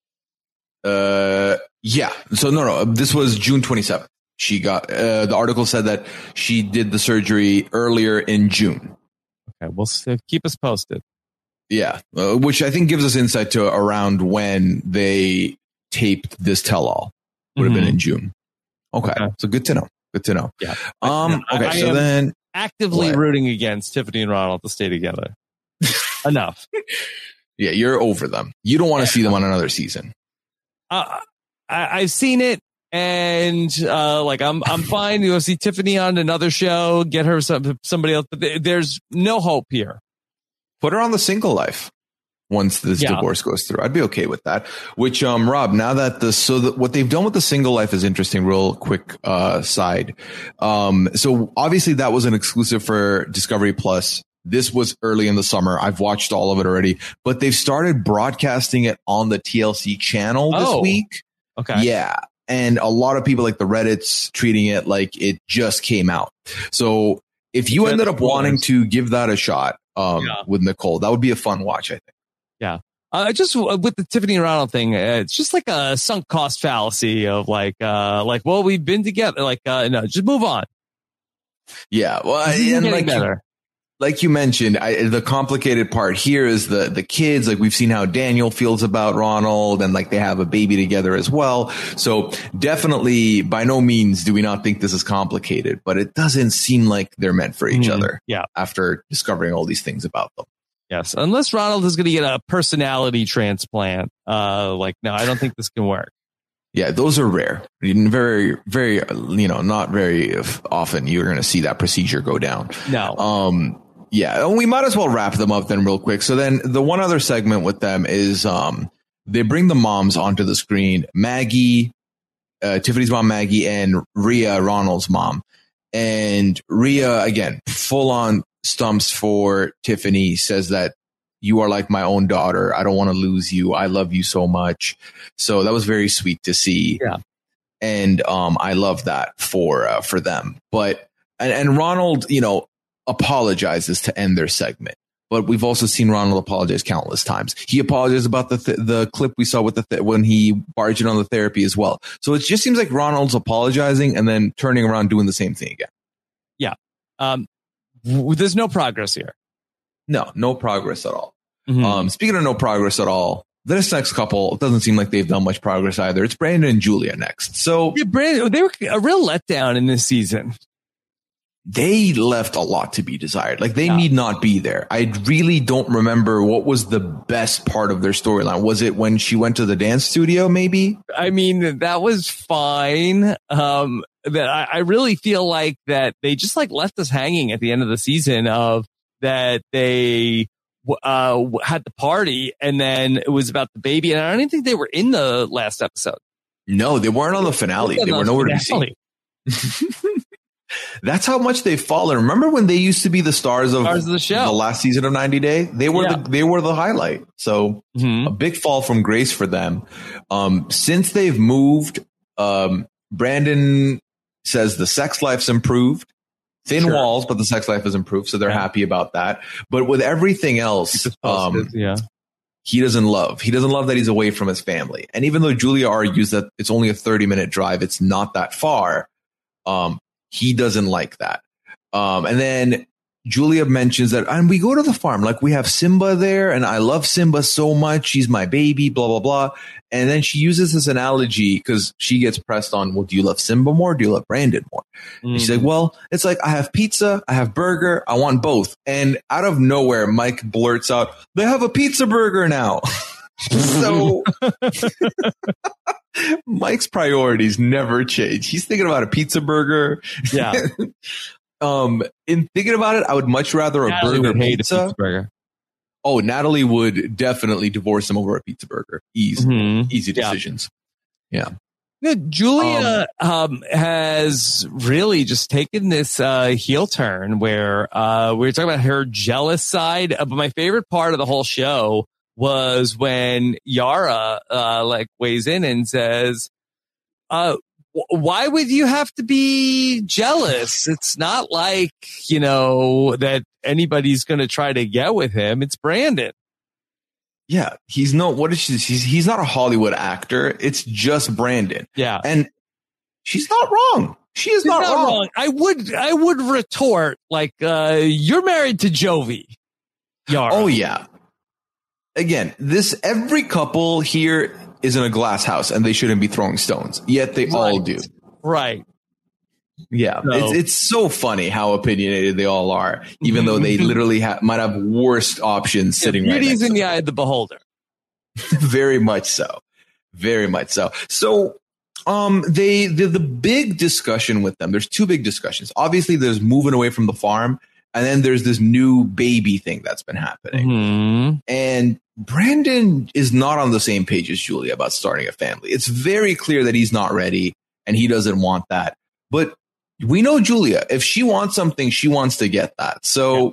Yeah. So no. This was June 27th. She got the article said that she did the surgery earlier in June. Okay, well, keep us posted. Yeah, which I think gives us insight to around when they taped this tell-all. Would have been in June. Okay, so good to know. Good to know. Yeah. Okay, so then actively rooting against Tiffany and Ronald to stay together. Enough. Yeah, you're over them. You don't want to see them on another season. I've seen it. And I'm fine to go see Tiffany on another show, get her somebody else. But there's no hope here. Put her on the Single Life once this divorce goes through. I'd be okay with that. Which Rob, now that what they've done with the Single Life is interesting. Real quick side. So obviously that was an exclusive for Discovery Plus. This was early in the summer. I've watched all of it already, but they've started broadcasting it on the TLC channel this week. Okay. Yeah. And a lot of people, the Reddit's treating it like it just came out. So if you ended up wanting to give that a shot with Nicole, that would be a fun watch, I think. Yeah. Just with the Tiffany and Ronald thing, it's just like a sunk cost fallacy of well, we've been together. No, just move on. Yeah. Well, and better. Like you mentioned, the complicated part here is the kids. We've seen how Daniel feels about Ronald, and they have a baby together as well. So definitely, by no means do we not think this is complicated, but it doesn't seem like they're meant for each other. Yeah. After discovering all these things about them. Yes. Unless Ronald is going to get a personality transplant. No, I don't think this can work. Yeah, those are rare. Very, very, not very often you're going to see that procedure go down. No. Yeah, and we might as well wrap them up then real quick. So then the one other segment with them is they bring the moms onto the screen. Maggie, Tiffany's mom, Maggie, and Rhea, Ronald's mom. And Rhea, again, full on stumps for Tiffany, says that you are like my own daughter. I don't want to lose you. I love you so much. So that was very sweet to see. Yeah. And I love that for them. But and Ronald, apologizes to end their segment. But we've also seen Ronald apologize countless times. He apologized about the clip we saw with when he barged in on the therapy as well. So it just seems like Ronald's apologizing and then turning around doing the same thing again. Yeah. There's no progress here. No progress at all. Mm-hmm. Speaking of no progress at all, this next couple doesn't seem like they've done much progress either. It's Brandon and Julia next. So Brandon, they were a real letdown in this season. They left a lot to be desired. They need not be there. I really don't remember what was the best part of their storyline. Was it when she went to the dance studio, maybe? I mean, that was fine. That I really feel like that they just left us hanging at the end of the season of that they had the party and then it was about the baby. And I don't even think they were in the last episode. No, they weren't on the finale. They were nowhere to be seen. That's how much they've fallen. Remember when they used to be the stars of the show, the last season of 90 Day? They were the highlight. So a big fall from grace for them. Since they've moved, Brandon says the sex life's improved. Thin walls, but the sex life has improved. So they're happy about that. But with everything else, he doesn't love that he's away from his family. And even though Julia argues that it's only a 30-minute drive, it's not that far. He doesn't like that. And then Julia mentions that, and we go to the farm, like we have Simba there, and I love Simba so much. She's my baby, blah, blah, blah. And then she uses this analogy because she gets pressed on, well, do you love Simba more? Do you love Brandon more? And she's like, well, it's like I have pizza, I have burger, I want both. And out of nowhere, Mike blurts out, they have a pizza burger now. So Mike's priorities never change. He's thinking about a pizza burger. Yeah. In thinking about it, I would much rather a burger pizza. Burger. Oh, Natalie would definitely divorce him over a pizza burger. Easy decisions. Yeah. Julia has really just taken this heel turn where we were talking about her jealous side. But my favorite part of the whole show was when Yara weighs in and says, why would you have to be jealous? It's not like, that anybody's going to try to get with him. It's Brandon. Yeah, he's not a Hollywood actor. It's just Brandon. Yeah. And she's not wrong. She's not wrong. I would retort you're married to Jovi. Yara. Oh yeah. Again, every couple here is in a glass house and they shouldn't be throwing stones. Yet they all do. Right. Yeah. So. It's so funny how opinionated they all are, even though they literally might have worst options sitting right next to them. Beauty's in the eye of the beholder. Very much so. Very much so. So the big discussion with them, there's two big discussions. Obviously, there's moving away from the farm. And then there's this new baby thing that's been happening. Mm-hmm. And Brandon is not on the same page as Julia about starting a family. It's very clear that he's not ready and he doesn't want that. But we know Julia. If she wants something, she wants to get that. So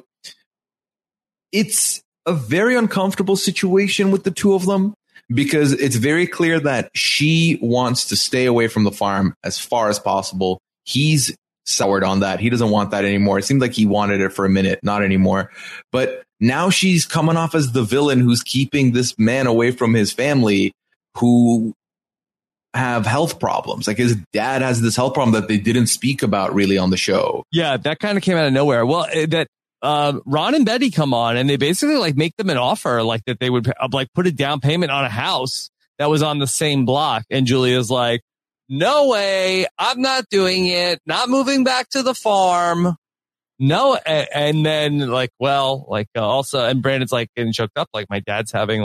it's a very uncomfortable situation with the two of them because it's very clear that she wants to stay away from the farm as far as possible. He's soured on that. He doesn't want that anymore. It seems like he wanted it for a minute, not anymore. But now she's coming off as the villain who's keeping this man away from his family who have health problems. Like his dad has this health problem that they didn't speak about really on the show. Yeah, that kind of came out of nowhere. Well, that Ron and Betty come on and they basically make them an offer that they would put a down payment on a house that was on the same block. And Julia's like, no way, I'm not doing it. Not moving back to the farm. No. And then also, and Brandon's getting choked up. My dad's having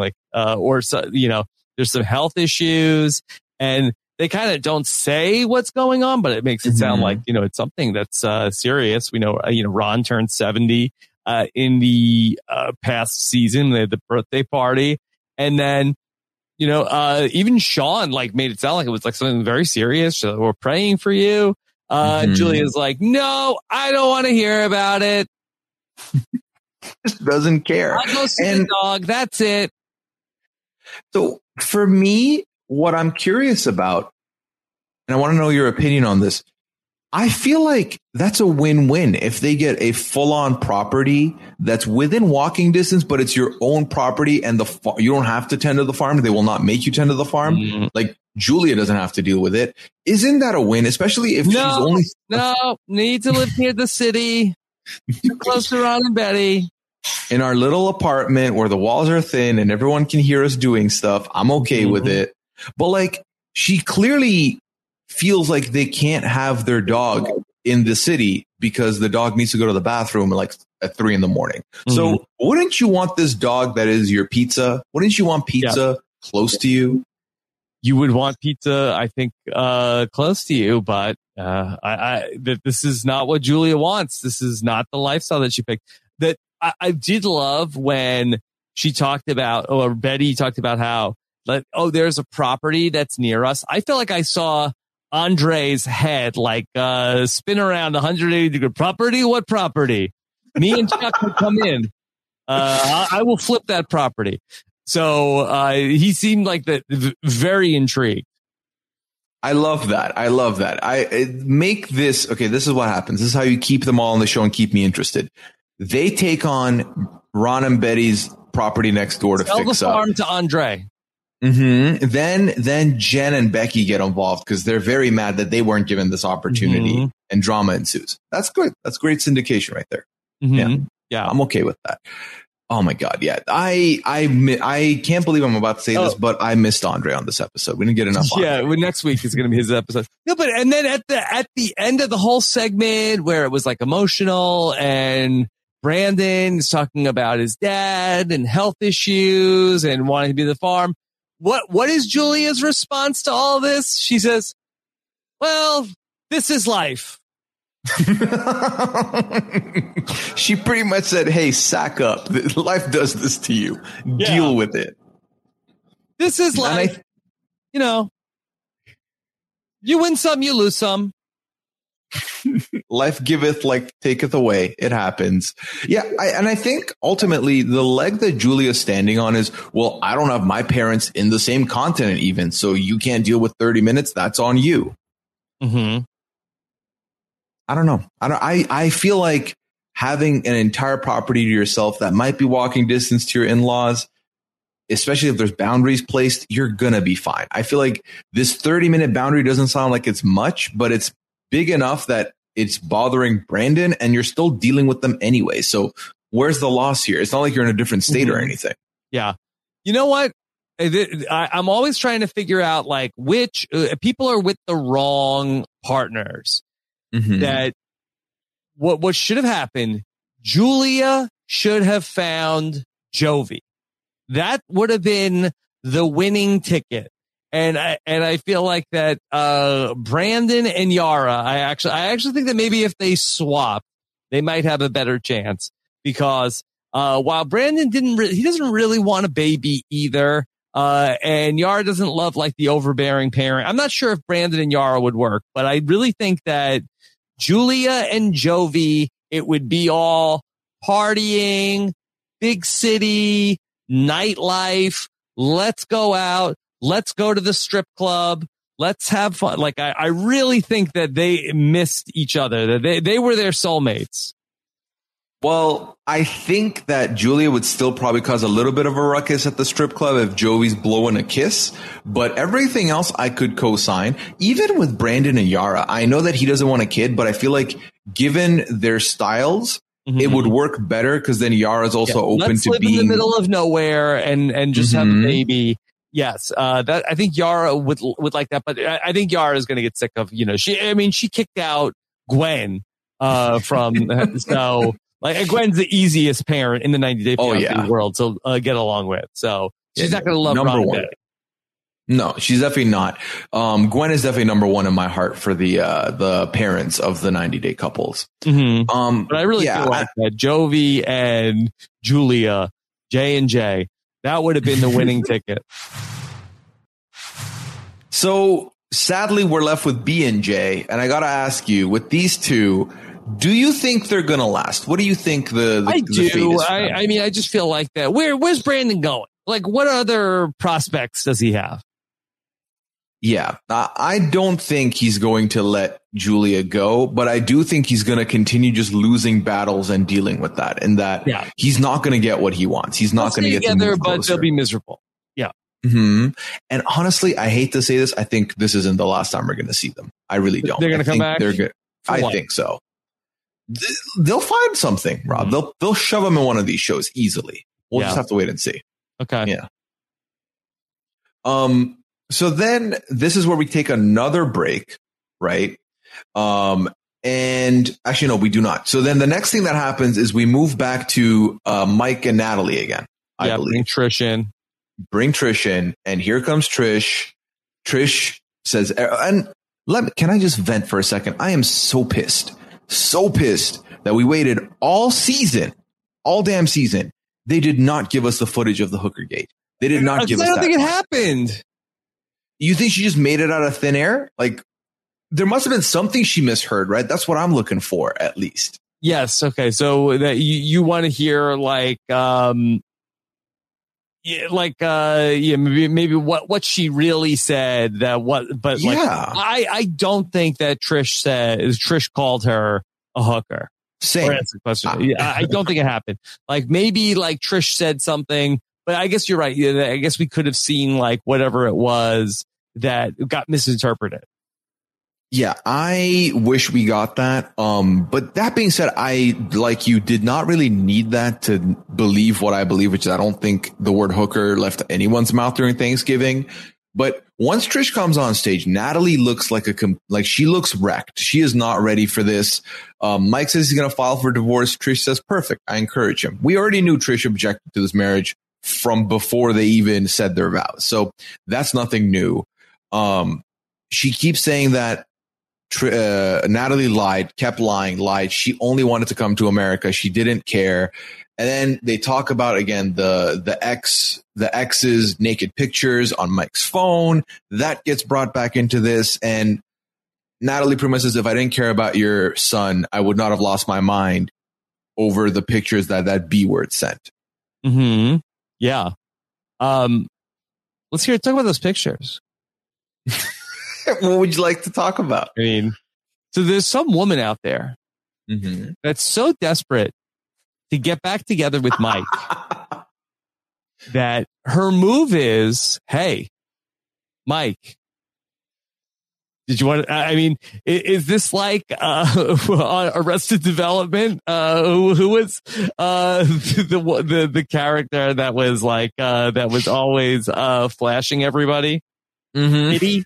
there's some health issues and they kind of don't say what's going on, but it makes it sound like, it's something that's serious. We know, Ron turned 70 in the past season. They had the birthday party. And then, even Sean made it sound like it was something very serious. So we're praying for you. Julia's like, no, I don't want to hear about it. Just doesn't care. I'll go see the dog. That's it. So for me, what I'm curious about, and I want to know your opinion on this, I feel like that's a win-win if they get a full-on property that's within walking distance, but it's your own property and you don't have to tend to the farm. They will not make you tend to the farm. Mm-hmm. Julia doesn't have to deal with it. Isn't that a win? Especially if she's only... No, need to live near the city. Too close to Ron and Betty. In our little apartment where the walls are thin and everyone can hear us doing stuff, I'm okay with it. But she clearly feels like they can't have their dog in the city because the dog needs to go to the bathroom at 3 a.m. So wouldn't you want this dog that is your pizza? Wouldn't you want pizza close to you? You would want pizza, I think, close to you, but this is not what Julia wants. This is not the lifestyle that she picked. That I did love when she talked about, or Betty talked about how, there's a property that's near us. I feel like I saw Andre's head spin around 180 degree. Property? What property? Me and Chuck would come in. I will flip that property. So he seemed very intrigued. I love that. This is what happens. This is how you keep them all on the show and keep me interested. They take on Ron and Betty's property next door to sell fix the farm to Andre. Mm-hmm. Then Jen and Becky get involved because they're very mad that they weren't given this opportunity and drama ensues. That's good. That's great syndication right there. Mm-hmm. Yeah. I'm okay with that. Oh my God. Yeah. I can't believe I'm about to say this, but I missed Andre on this episode. We didn't get enough. Yeah. Well, next week is going to be his episode. No, but, and then at the end of the whole segment where it was like emotional and Brandon is talking about his dad and health issues and wanting to be the farm. What is Julia's response to all this? She says, well, this is life. She pretty much said, hey, sack up. Life does this to you. Yeah. Deal with it. This is life. You win some, you lose some. Life giveth, like taketh away. It happens. Yeah. I think ultimately the leg that Julia's standing on is, well, I don't have my parents in the same continent even. So you can't deal with 30 minutes. That's on you. Mm-hmm. I don't know. I feel like having an entire property to yourself that might be walking distance to your in-laws, especially if there's boundaries placed, you're going to be fine. I feel like this 30-minute boundary doesn't sound like it's much, but it's big enough that it's bothering Brandon and you're still dealing with them anyway. So where's the loss here? It's not like you're in a different state or anything. Yeah. You know what? I'm always trying to figure out like which people are with the wrong partners. Mm-hmm. That what should have happened, Julia should have found Jovi. That would have been the winning ticket. And I feel like that Brandon and Yara, I actually think that maybe if they swap, they might have a better chance because while Brandon he doesn't really want a baby either. And Yara doesn't love like the overbearing parent. I'm not sure if Brandon and Yara would work, but I really think that Julia and Jovi, it would be all partying, big city, nightlife. Let's go out. Let's go to the strip club. Let's have fun. Like, I really think that they missed each other, that they were their soulmates. Well, I think that Julia would still probably cause a little bit of a ruckus at the strip club if Joey's blowing a kiss, but everything else I could co-sign. Even with Brandon and Yara, I know that he doesn't want a kid, but I feel like given their styles, it would work better because then Yara's also open to being in the middle of nowhere and just have a baby. Yes, that I think Yara would like that, but I think Yara is going to get sick of she kicked out Gwen from so. Like Gwen's the easiest parent in the 90 Day Fiancé world to get along with. So she's not going to love number Ron one. Day. No, she's definitely not. Gwen is definitely number one in my heart for the parents of the 90 Day couples. Mm-hmm. But I really feel like that Jovi and Julia, J&J, that would have been the winning ticket. So sadly, we're left with B and J, and I got to ask you, with these two, do you think they're going to last? What do you think I do. I mean, I just feel like that. Where's Brandon going? Like, what other prospects does he have? Yeah, I don't think he's going to let Julia go, but I do think he's going to continue just losing battles and dealing with that, and that he's not going to get what he wants. He's not going to get together, but they'll be miserable. Yeah. Mm-hmm. And honestly, I hate to say this, I think this isn't the last time we're going to see them. I really don't. They're going to come back. They're good. I think so. They'll find something, Rob. Mm-hmm. They'll shove him in one of these shows easily. We'll just have to wait and see. Okay. Yeah. So then this is where we take another break, right? And actually, no, we do not. So then the next thing that happens is we move back to Mike and Natalie again. I believe. Bring Trish in, and here comes Trish. Trish says, and can I just vent for a second? I am so pissed that we waited all damn season. They did not give us the footage of the hooker gate. They did not give us that. I don't think it happened. You think she just made it out of thin air? Like, there must have been something she misheard, right? That's what I'm looking for, at least. Yes. Okay. So that you want to hear maybe what she really said I don't think that Trish called her a hooker. Same. I don't think it happened. Like maybe like Trish said something, but I guess you're right. I guess we could have seen like whatever it was that got misinterpreted. Yeah, I wish we got that. But that being said, I, like you, did not really need that to believe what I believe, which is I don't think the word hooker left anyone's mouth during Thanksgiving. But once Trish comes on stage, Natalie looks like she looks wrecked. She is not ready for this. Mike says he's going to file for divorce. Trish says, perfect. I encourage him. We already knew Trish objected to this marriage from before they even said their vows. So that's nothing new. She keeps saying that Natalie lied, kept lying, lied. She only wanted to come to America. She didn't care. And then they talk about, again, the ex's naked pictures on Mike's phone. That gets brought back into this. And Natalie promises, if I didn't care about your son, I would not have lost my mind over the pictures that B word sent. Mm-hmm. Yeah. Let's talk about those pictures. What would you like to talk about? I mean, so there's some woman out there that's so desperate to get back together with Mike that her move is, hey, Mike, did you want to, I mean, is this like Arrested Development? Who was the character that was like that was always flashing everybody? Maybe.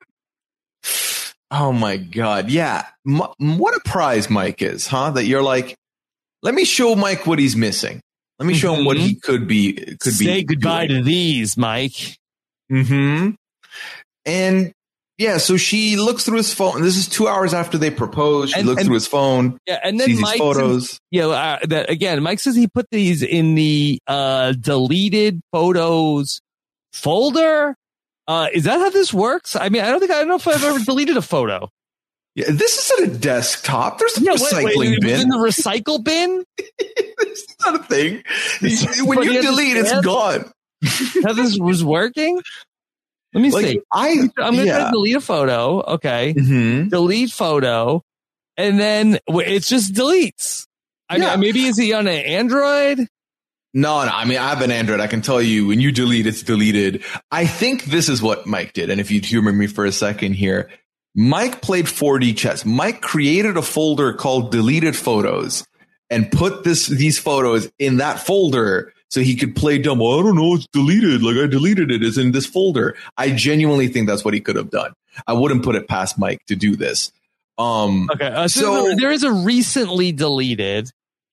Oh my God. Yeah. What a prize Mike is, huh? That you're like, let me show Mike what he's missing. Let me show him what he could be. Say goodbye to these, Mike. And yeah, so she looks through his phone. This is 2 hours after they propose. She looks through his phone. Yeah, and then Mike photos. Again, Mike says he put these in the deleted photos folder. Is that how this works? I mean, I don't know if I've ever deleted a photo. Yeah, this isn't a desktop. There's a recycling bin. In the recycle bin? It's not a thing. When you delete, it's gone. How this was working? Let me see. I'm going to delete a photo. Okay. Delete photo. And then it just deletes. I mean, maybe is he on an Android? No. I mean, I have an Android. I can tell you when you delete, it's deleted. I think this is what Mike did. And if you'd humor me for a second here, Mike played 4D chess. Mike created a folder called deleted photos and put these photos in that folder so he could play dumb. Well, I don't know. It's deleted. Like I deleted it. It's in this folder. I genuinely think that's what he could have done. I wouldn't put it past Mike to do this. Okay. So there is a recently deleted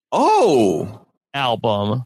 album.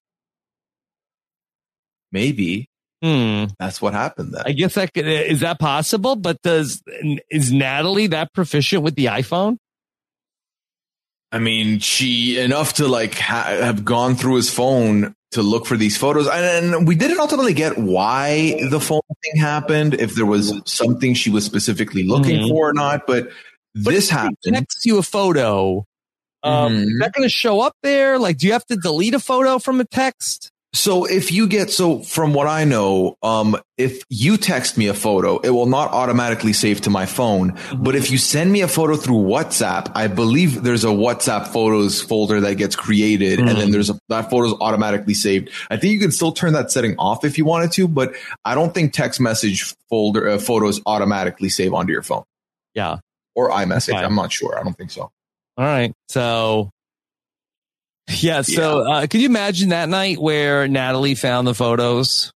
Maybe. That's what happened then. I guess is that possible? But is Natalie that proficient with the iPhone? I mean, she enough to like have gone through his phone to look for these photos. And we didn't ultimately get why the phone thing happened, if there was something she was specifically looking for or not. But this happened. If text you a photo, is that going to show up there? Like, do you have to delete a photo from a text? So from what I know, if you text me a photo, it will not automatically save to my phone. But if you send me a photo through WhatsApp, I believe there's a WhatsApp photos folder that gets created, and then that photo's automatically saved. I think you can still turn that setting off if you wanted to, but I don't think text message folder photos automatically save onto your phone. Yeah. Or iMessage. Okay. I'm not sure. I don't think so. All right. So could you imagine that night where Natalie found the photos?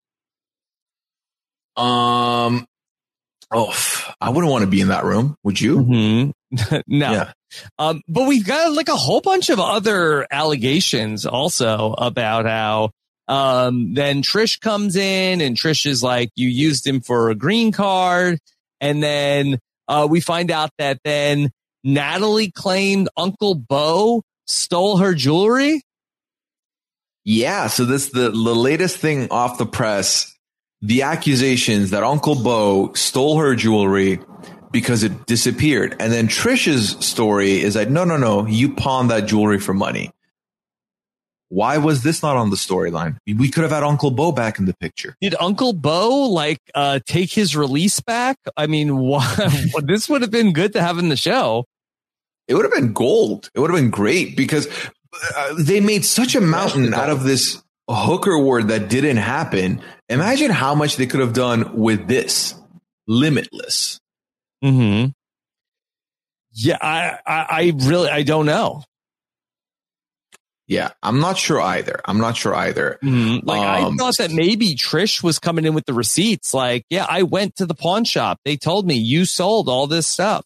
I wouldn't want to be in that room. Would you? No. Yeah. But we've got like a whole bunch of other allegations also about how then Trish comes in and Trish is like, you used him for a green card. And then we find out that then Natalie claimed Uncle Bo stole her jewelry. Yeah, so this the latest thing off the press. The accusations that Uncle Bo stole her jewelry because it disappeared. And then Trish's story is like, no, you pawned that jewelry for money. Why was this not on the storyline? We could have had Uncle Bo back in the picture. Did Uncle Bo take his release back? I mean, this would have been good to have in the show. It would have been gold. It would have been great because they made such a mountain out of this hooker word that didn't happen. Imagine how much they could have done with this. Limitless. Yeah, I really, I don't know. Yeah, I'm not sure either. Mm-hmm. Like, I thought that maybe Trish was coming in with the receipts. Like, yeah, I went to the pawn shop. They told me you sold all this stuff.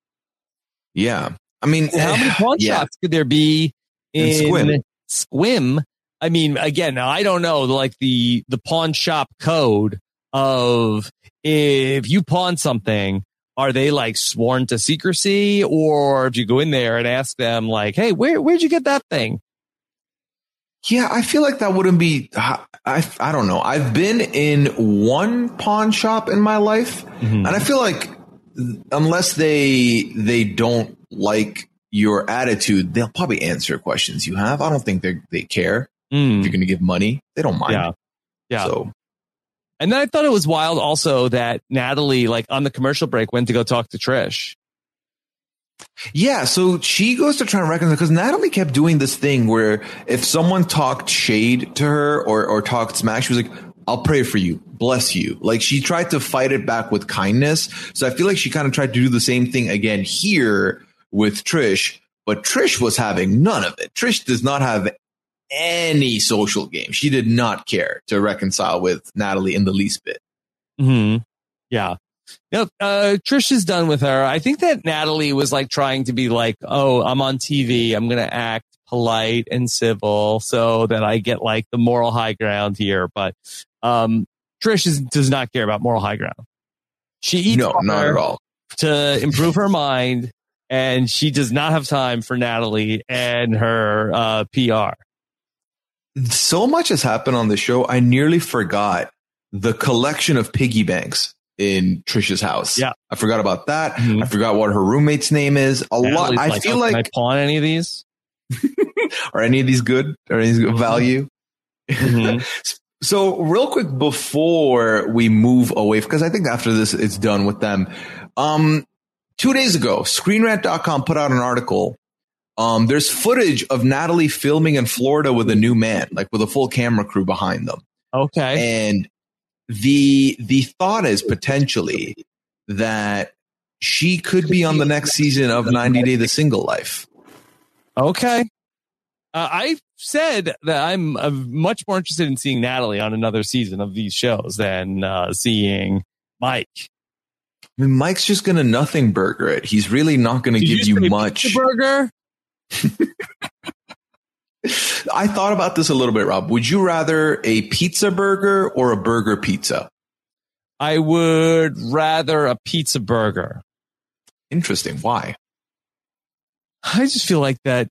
Yeah. I mean, how many pawn shops could there be in Squim? I mean, again, I don't know, like the pawn shop code of if you pawn something, are they like sworn to secrecy, or if you go in there and ask them like, hey, where'd you get that thing? Yeah, I feel like that wouldn't be, I don't know. I've been in one pawn shop in my life, and I feel like unless they don't like your attitude, they'll probably answer questions you have. I don't think they care. If you're going to give money, they don't mind. Yeah. So. And then I thought it was wild also that Natalie, like on the commercial break, went to go talk to Trish. Yeah, so she goes to try and reconcile, because Natalie kept doing this thing where if someone talked shade to her or talked smack, she was like, I'll pray for you, bless you. Like, she tried to fight it back with kindness. So I feel like she kind of tried to do the same thing again here with Trish, but Trish was having none of it. Trish does not have any social game. She did not care to reconcile with Natalie in the least bit. Yeah. No, Trish is done with her. I think that Natalie was like trying to be like, oh, I'm on TV. I'm going to act polite and civil so that I get like the moral high ground here. But Trish does not care about moral high ground. She eats not at all to improve her mind, and she does not have time for Natalie and her PR. So much has happened on the show. I nearly forgot the collection of piggy banks in Trisha's house. Yeah. I forgot about that. I forgot what her roommate's name is. Natalie's lot. I feel like. Can I pawn any of these? Are any of these good? Are any of these good value? So real quick before we move away, because I think after this it's done with them. 2 days ago, ScreenRant.com put out an article. There's footage of Natalie filming in Florida with a new man, like with a full camera crew behind them. Okay. And the thought is potentially that she could be on the next season of 90 Day the Single Life. Okay. I said that I'm much more interested in seeing Natalie on another season of these shows than seeing Mike. I mean, Mike's just going to nothing burger it. He's really not going to give you much. Pizza burger? I thought about this a little bit, Rob. Would you rather a pizza burger or a burger pizza? I would rather a pizza burger. Interesting. Why? I just feel like that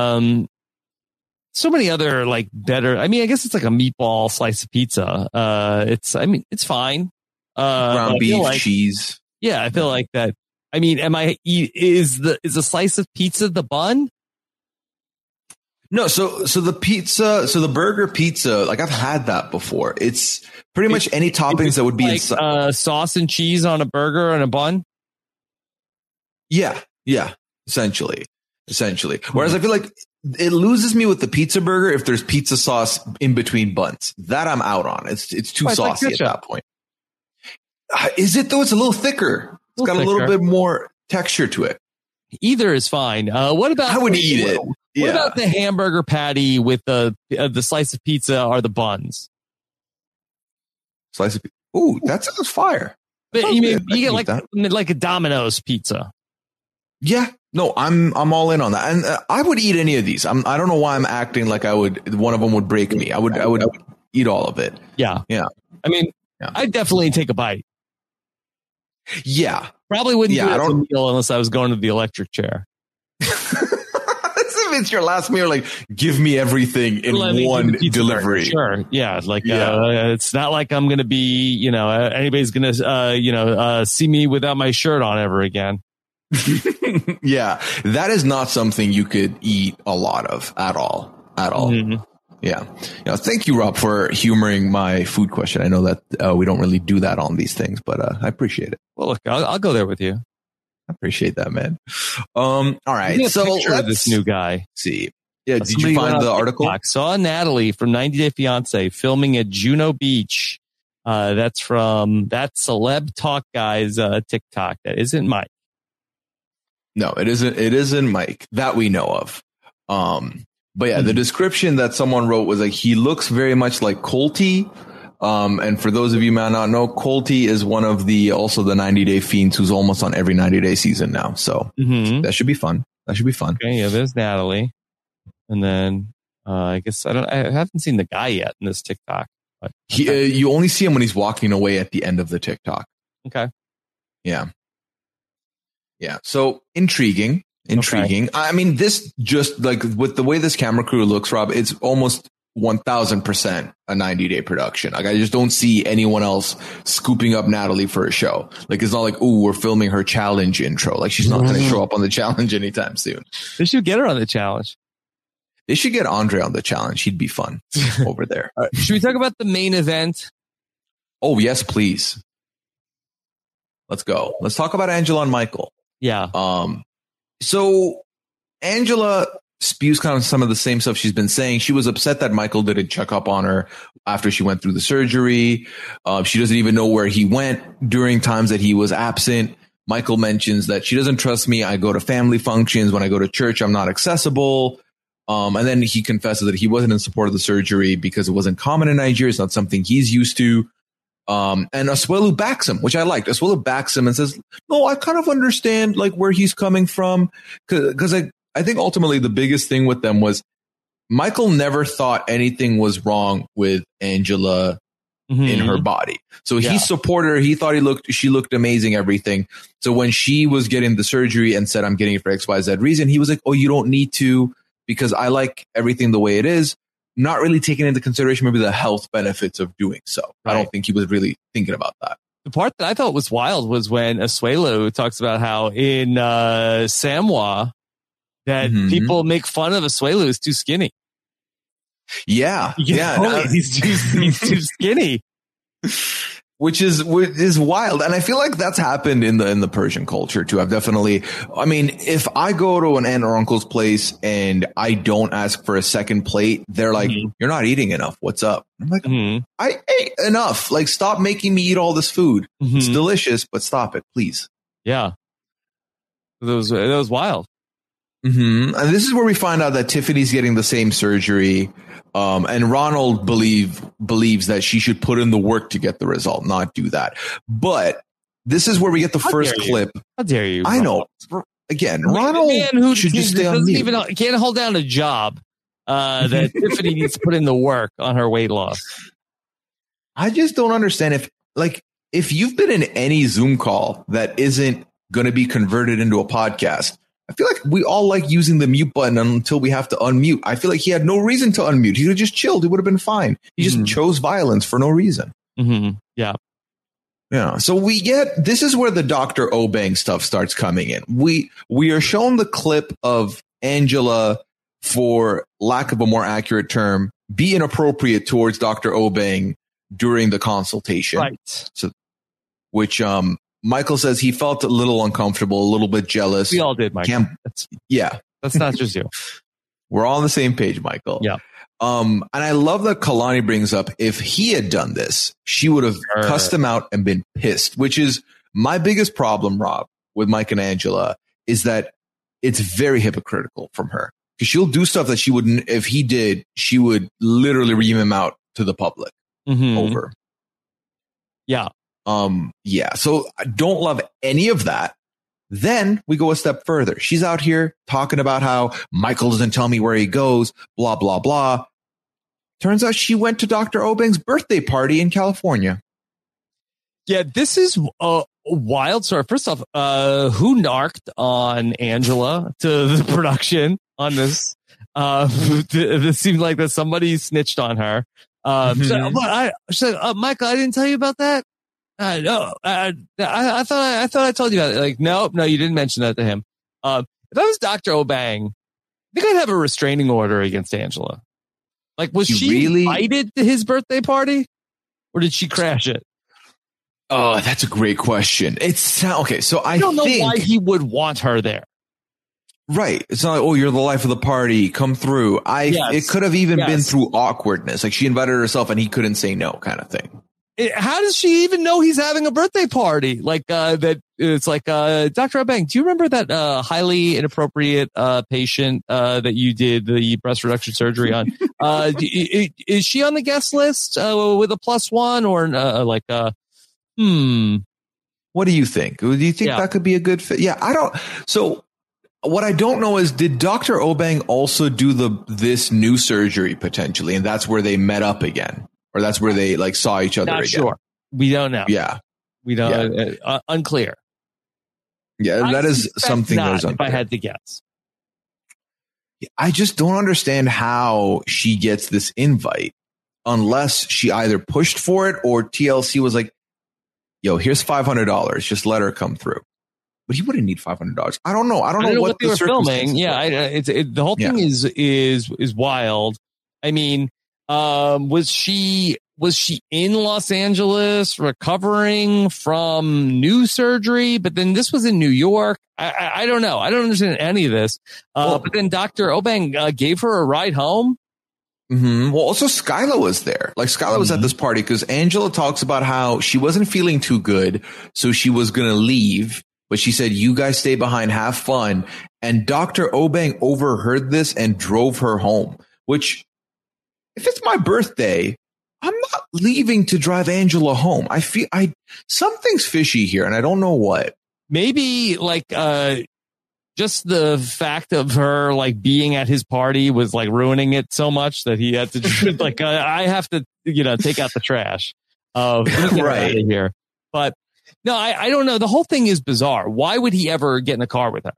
so many other like better. I mean, I guess it's like a meatball slice of pizza. It's fine. Ground beef, cheese. Yeah, I feel like that. I mean, is a slice of pizza the bun? No, so the burger pizza, like I've had that before. It's pretty much any toppings that would be like, inside. Sauce and cheese on a burger and a bun. Yeah, essentially. Whereas I feel like it loses me with the pizza burger if there's pizza sauce in between buns. That I'm out on. It's too saucy at that point. Is it though? It's a little thicker. It's got a little bit more texture to it. Either is fine. What about? I would eat it. What about the hamburger patty with the slice of pizza or the buns? Slice of pizza. Ooh, that sounds fire. But you get like a Domino's pizza. Yeah. No, I'm all in on that. And I would eat any of these. I don't know why I'm acting like one of them would break me. I would eat all of it. Yeah. I mean, I'd definitely take a bite. Yeah. Probably wouldn't do it as a meal unless I was going to the electric chair. If it's your last meal, like, give me everything in one delivery. Sure. Yeah. Like, it's not like I'm going to be, anybody's going to, see me without my shirt on ever again. Yeah. That is not something you could eat a lot of at all. Mm-hmm. Yeah. Thank you, Rob, for humoring my food question. I know that we don't really do that on these things, but I appreciate it. Well, look, I'll go there with you. I appreciate that, man. All right. So let's this new guy. See. Yeah. Did you find the article? Saw Natalie from 90 Day Fiance filming at Juno Beach. That's from that Celeb Talk guy's TikTok. That isn't Mike. No, it isn't. It isn't Mike that we know of. But yeah, the description that someone wrote was like, he looks very much like Colty. And for those of you who may not know, Colty is one of also the 90 Day Fiends who's almost on every 90 Day season now. So that should be fun. That should be fun. Okay, yeah, there's Natalie. And then I guess I haven't seen the guy yet in this TikTok. But you only see him when he's walking away at the end of the TikTok. Okay. Yeah. Yeah. So intriguing. Okay. I mean, this just like with the way this camera crew looks, Rob, it's almost 1000% a 90-day production. Like I just don't see anyone else scooping up Natalie for a show. Like it's not like, ooh, we're filming her challenge intro. Like she's not going to show up on the challenge anytime soon. They should get her on the challenge. They should get Andre on the challenge. He'd be fun over there. Right. Should we talk about the main event? Oh, yes, please. Let's go. Let's talk about Angela and Michael. Yeah. So Angela spews kind of some of the same stuff she's been saying. She was upset that Michael didn't check up on her after she went through the surgery. She doesn't even know where he went during times that he was absent. Michael mentions that she doesn't trust me. I go to family functions. When I go to church, I'm not accessible. And then he confesses that he wasn't in support of the surgery because it wasn't common in Nigeria. It's not something he's used to. And Asuelu backs him, which I liked. Asuelu backs him and says, no, I kind of understand like where he's coming from. Cause I think ultimately the biggest thing with them was Michael never thought anything was wrong with Angela in her body. So he supported her. He thought she looked amazing, everything. So when she was getting the surgery and said, I'm getting it for XYZ reason, he was like, oh, you don't need to because I like everything the way it is. Not really taking into consideration maybe the health benefits of doing so. Right. I don't think he was really thinking about that. The part that I thought was wild was when Asuelu talks about how in Samoa that people make fun of Asuelu is too skinny. Yeah. He's too skinny. Which is wild. And I feel like that's happened in the Persian culture too. I mean, if I go to an aunt or uncle's place and I don't ask for a second plate, they're like, you're not eating enough. What's up? I'm like, I ate enough. Like, stop making me eat all this food. It's delicious, but stop it, please. Yeah. That was wild. And this is where we find out that Tiffany's getting the same surgery. And Ronald believes that she should put in the work to get the result, not do that. But this is where we get the first clip. How dare you? I know. Again, Ronald should just stay on mute. Can't hold down a job that Tiffany needs to put in the work on her weight loss. I just don't understand if you've been in any Zoom call that isn't going to be converted into a podcast. I feel like we all like using the mute button until we have to unmute. I feel like he had no reason to unmute. He could have just chilled. It would have been fine. He just chose violence for no reason. Yeah. Yeah. So this is where the Dr. Obeng stuff starts coming in. We are shown the clip of Angela, for lack of a more accurate term, be inappropriate towards Dr. Obeng during the consultation. Right. So, which, Michael says he felt a little uncomfortable, a little bit jealous. We all did, Michael. That's not just you. We're all on the same page, Michael. Yeah. And I love that Kalani brings up, if he had done this, she would have cussed him out and been pissed, which is my biggest problem, Rob, with Mike and Angela, is that it's very hypocritical from her. Because she'll do stuff that she wouldn't, if he did, she would literally ream him out to the public over. Yeah. So I don't love any of that. Then we go a step further. She's out here talking about how Michael doesn't tell me where he goes, blah, blah, blah. Turns out she went to Dr. Obeng's birthday party in California. Yeah, this is a wild story. First off, who narked on Angela to the production on this? It seemed like that somebody snitched on her. She's like, Michael, I didn't tell you about that. No, I thought I told you about it. Like, no, you didn't mention that to him. If I was Dr. Obeng, I think I'd have a restraining order against Angela. Like, was she really invited to his birthday party, or did she crash it? Oh, that's a great question. Okay. So I don't know why he would want her there. Right. It's not like, oh, you're the life of the party. Come through. It could have even been through awkwardness. Like she invited herself and he couldn't say no kind of thing. How does she even know he's having a birthday party? Like, that it's like, Dr. Obeng, do you remember that highly inappropriate patient that you did the breast reduction surgery on? Is she on the guest list with a +1 or What do you think? Do you think that could be a good fit? Yeah, I don't. So what I don't know is, did Dr. Obeng also do this new surgery potentially, and that's where they met up again, or that's where they like saw each other Not again? sure. We don't know. Yeah, we don't. Unclear. Yeah, that is something that's unclear. If I had to guess, I just don't understand how she gets this invite unless she either pushed for it or TLC was like, yo, here's $500. Just let her come through. But he wouldn't need $500. I don't know. I don't know what they were filming. Yeah, the whole thing is wild. I mean, was she in Los Angeles recovering from new surgery? But then this was in New York. I don't know. I don't understand any of this. But then Dr. Obeng gave her a ride home. Mm-hmm. Well, also Skyla was there. Like Skyla was at this party because Angela talks about how she wasn't feeling too good, so she was going to leave. But she said, you guys stay behind, have fun. And Dr. Obeng overheard this and drove her home, which, if it's my birthday, I'm not leaving to drive Angela home. I feel something's fishy here, and I don't know what. Maybe like just the fact of her like being at his party was like ruining it so much that he had to like I have to take out the trash. Right here, but no, I don't know. The whole thing is bizarre. Why would he ever get in a car with her?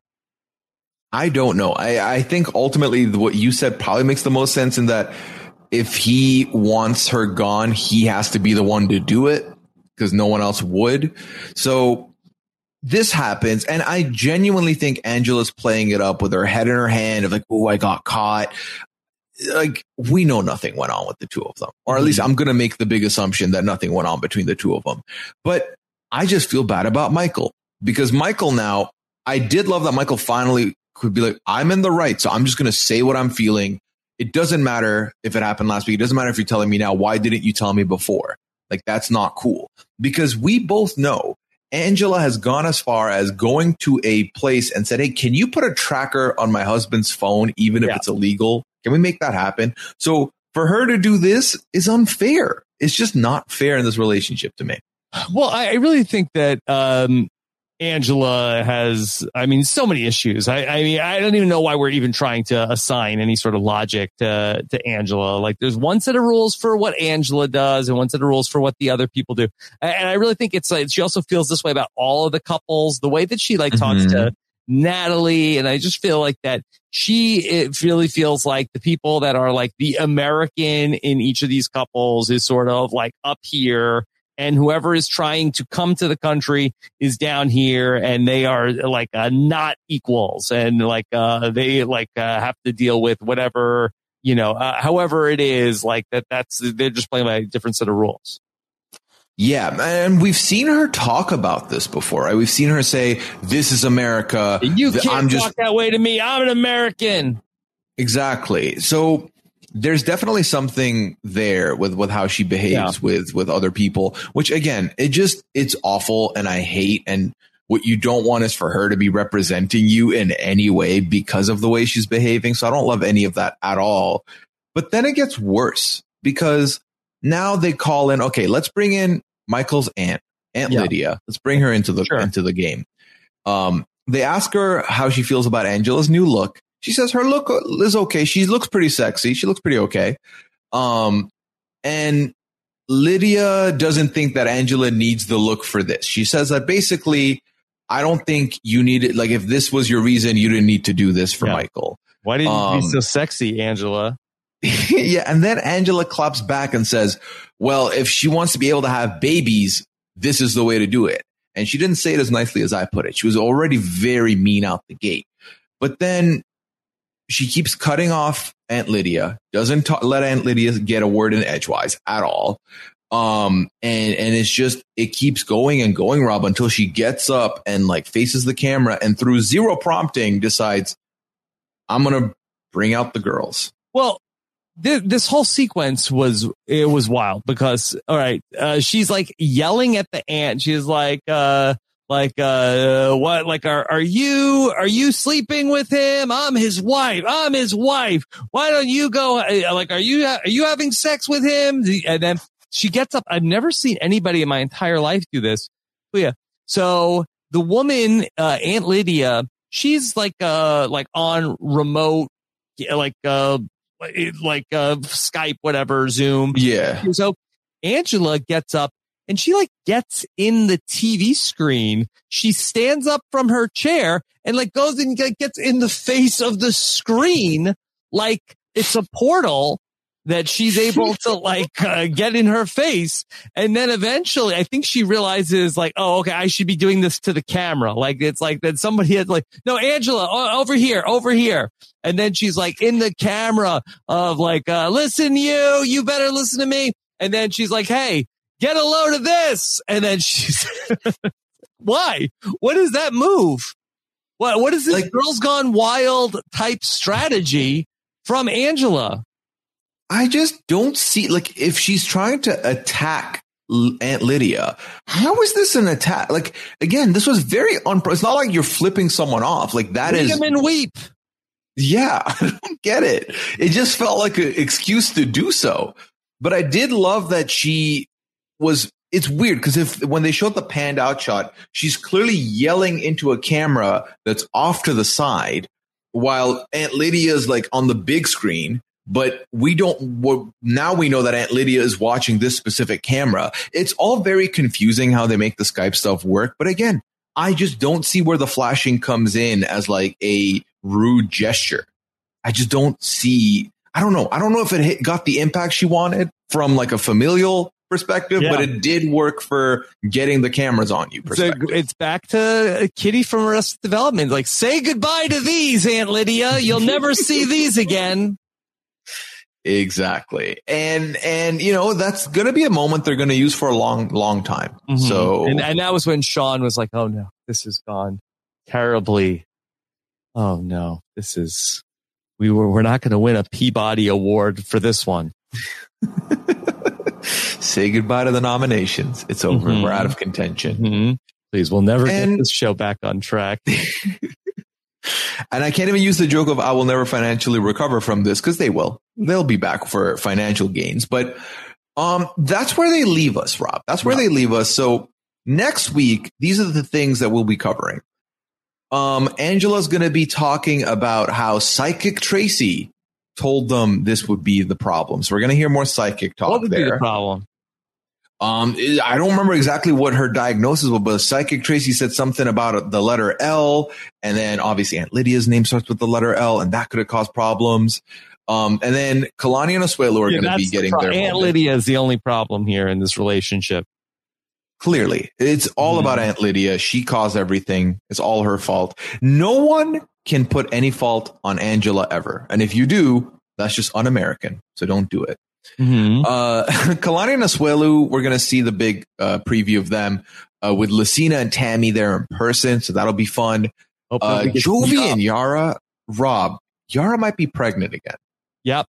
I don't know. I think ultimately what you said probably makes the most sense in that if he wants her gone, he has to be the one to do it because no one else would. So this happens. And I genuinely think Angela's playing it up with her head in her hand of like, oh, I got caught. Like, we know nothing went on with the two of them, or at least I'm going to make the big assumption that nothing went on between the two of them. But I just feel bad about Michael because Michael now, I did love that Michael finally could be like, I'm in the right. So I'm just going to say what I'm feeling. It doesn't matter if it happened last week. It doesn't matter if you're telling me now. Why didn't you tell me before? Like, that's not cool because we both know Angela has gone as far as going to a place and said, hey, can you put a tracker on my husband's phone, even if it's illegal? Can we make that happen? So for her to do this is unfair. It's just not fair in this relationship to me. Well, I really think that Angela has, so many issues. I don't even know why we're even trying to assign any sort of logic to Angela. Like, there's one set of rules for what Angela does and one set of rules for what the other people do. And I really think it's like, she also feels this way about all of the couples, the way that she talks to Natalie. And I just feel like that it really feels like the people that are like the American in each of these couples is sort of like up here. And whoever is trying to come to the country is down here, and they are like not equals, and like they have to deal with whatever however it is. Like they're just playing by a different set of rules. Yeah, and we've seen her talk about this before, right? We've seen her say, "This is America. You can't talk that way to me. I'm an American." Exactly. So there's definitely something there with how she behaves with other people, which again, it's awful and I hate. And what you don't want is for her to be representing you in any way because of the way she's behaving. So I don't love any of that at all. But then it gets worse because now they call in, okay, let's bring in Michael's Aunt Lydia. Let's bring her into the game. They ask her how she feels about Angela's new look. She says her look is okay. She looks pretty sexy. She looks pretty okay. And Lydia doesn't think that Angela needs the look for this. She says that basically, I don't think you need it. Like, if this was your reason, you didn't need to do this for Michael. Why didn't you be so sexy, Angela? Yeah. And then Angela claps back and says, well, if she wants to be able to have babies, this is the way to do it. And she didn't say it as nicely as I put it. She was already very mean out the gate. But then she keeps cutting off Aunt Lydia, doesn't let Aunt Lydia get a word in edgewise at all. And it's just, it keeps going and going, Rob, until she gets up and like faces the camera and through zero prompting decides, I'm going to bring out the girls. Well, this whole sequence was wild because, all right, she's like yelling at the aunt. She's like, What, like, are you sleeping with him? I'm his wife. Why don't you go? Like, are you having sex with him? And then she gets up. I've never seen anybody in my entire life do this. But yeah. So the woman, Aunt Lydia, she's like on remote, Skype, whatever, Zoom. Yeah. So Angela gets up and she like gets in the TV screen. She stands up from her chair and like goes and gets in the face of the screen. Like it's a portal that she's able to get in her face. And then eventually I think she realizes like, oh, okay, I should be doing this to the camera. Like it's like that somebody had like, no, Angela, over here. And then she's like in the camera of like, listen, you better listen to me. And then she's like, hey, get a load of this. And then she's, why? What is that move? What is this like, Girls Gone Wild type strategy from Angela? I just don't see, like, if she's trying to attack Aunt Lydia, how is this an attack? Like, again, this was very it's not like you're flipping someone off. Like, that Read is. Them and weep. Yeah, I don't get it. It just felt like an excuse to do so. But I did love that it's weird because when they showed the panned out shot, she's clearly yelling into a camera that's off to the side while Aunt Lydia's like on the big screen. But now we know that Aunt Lydia is watching this specific camera. It's all very confusing how they make the Skype stuff work. But again, I just don't see where the flashing comes in as like a rude gesture. I just don't see. I don't know. I don't know if it got the impact she wanted from like a familial perspective, but it did work for getting the cameras on you perspective. So it's back to Kitty from Arrested Development. Like, say goodbye to these, Aunt Lydia. You'll never see these again. Exactly. And that's going to be a moment they're going to use for a long, long time. Mm-hmm. So, and that was when Sean was like, oh no, this has gone terribly. Oh no, we're not going to win a Peabody Award for this one. Say goodbye to the nominations. It's over. Mm-hmm. We're out of contention. Mm-hmm. Please, we'll never get this show back on track. And I can't even use the joke of I will never financially recover from this because they will. They'll be back for financial gains. But that's where they leave us, Rob. That's where they leave us. So next week, these are the things that we'll be covering. Angela's going to be talking about how Psychic Tracy told them this would be the problem. So we're going to hear more psychic talk. What would be the problem? I don't remember exactly what her diagnosis was, but Psychic Tracy said something about the letter L, and then obviously Aunt Lydia's name starts with the letter L, and that could have caused problems. And then Kalani and Asuelu are going to be getting their Aunt Lydia is the only problem here in this relationship. Clearly, it's all about Aunt Lydia. She caused everything. It's all her fault. No one can put any fault on Angela ever, and if you do, that's just un-American. So don't do it. Mm-hmm. Kalani and Asuelu, we're going to see the big preview of them with Lucina and Tammy there in person. So that'll be fun. Jovi and Yara, Rob, Yara might be pregnant again. Yep.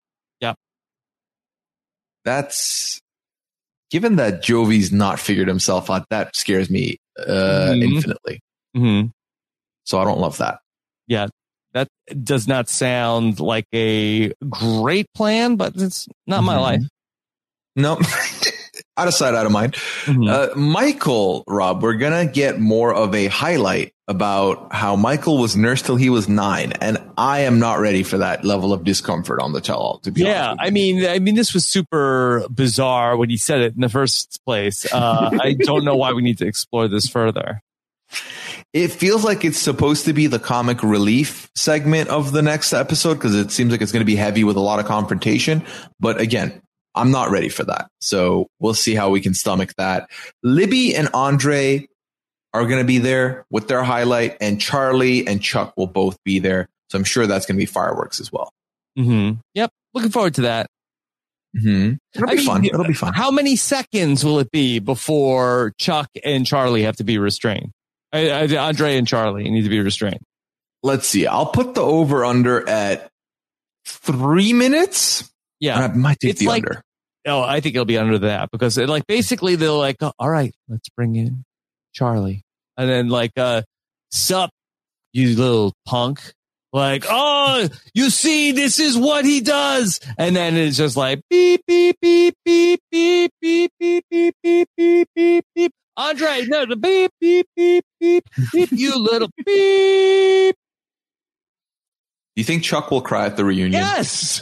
That's given that Jovi's not figured himself out. That scares me infinitely. Mm-hmm. So I don't love that. Yeah. That does not sound like a great plan, but it's not my life. No, out of sight, out of mind. Mm-hmm. Michael, Rob, we're going to get more of a highlight about how Michael was nursed till he was 9. And I am not ready for that level of discomfort on the tell-all, to be honest with you. I mean, this was super bizarre when he said it in the first place. I don't know why we need to explore this further. It feels like it's supposed to be the comic relief segment of the next episode because it seems like it's going to be heavy with a lot of confrontation. But again, I'm not ready for that. So we'll see how we can stomach that. Libby and Andre are going to be there with their highlight, and Charlie and Chuck will both be there. So I'm sure that's going to be fireworks as well. Mm-hmm. Yep. Looking forward to that. Mm-hmm. It'll be fun. It'll be fun. How many seconds will it be before Chuck and Charlie have to be restrained? Andre and Charlie need to be restrained. Let's see. I'll put the over under at 3 minutes. Yeah. I might take the under. Oh, I think it'll be under that because basically they're like, all right, let's bring in Charlie. And then like, sup, you little punk. Like, oh, you see, this is what he does. And then it's just like, beep, beep, beep, beep, beep, beep, beep, beep, beep, beep, beep, beep. Andre, no, the beep, beep, beep, beep, beep, you little beep. You think Chuck will cry at the reunion? Yes.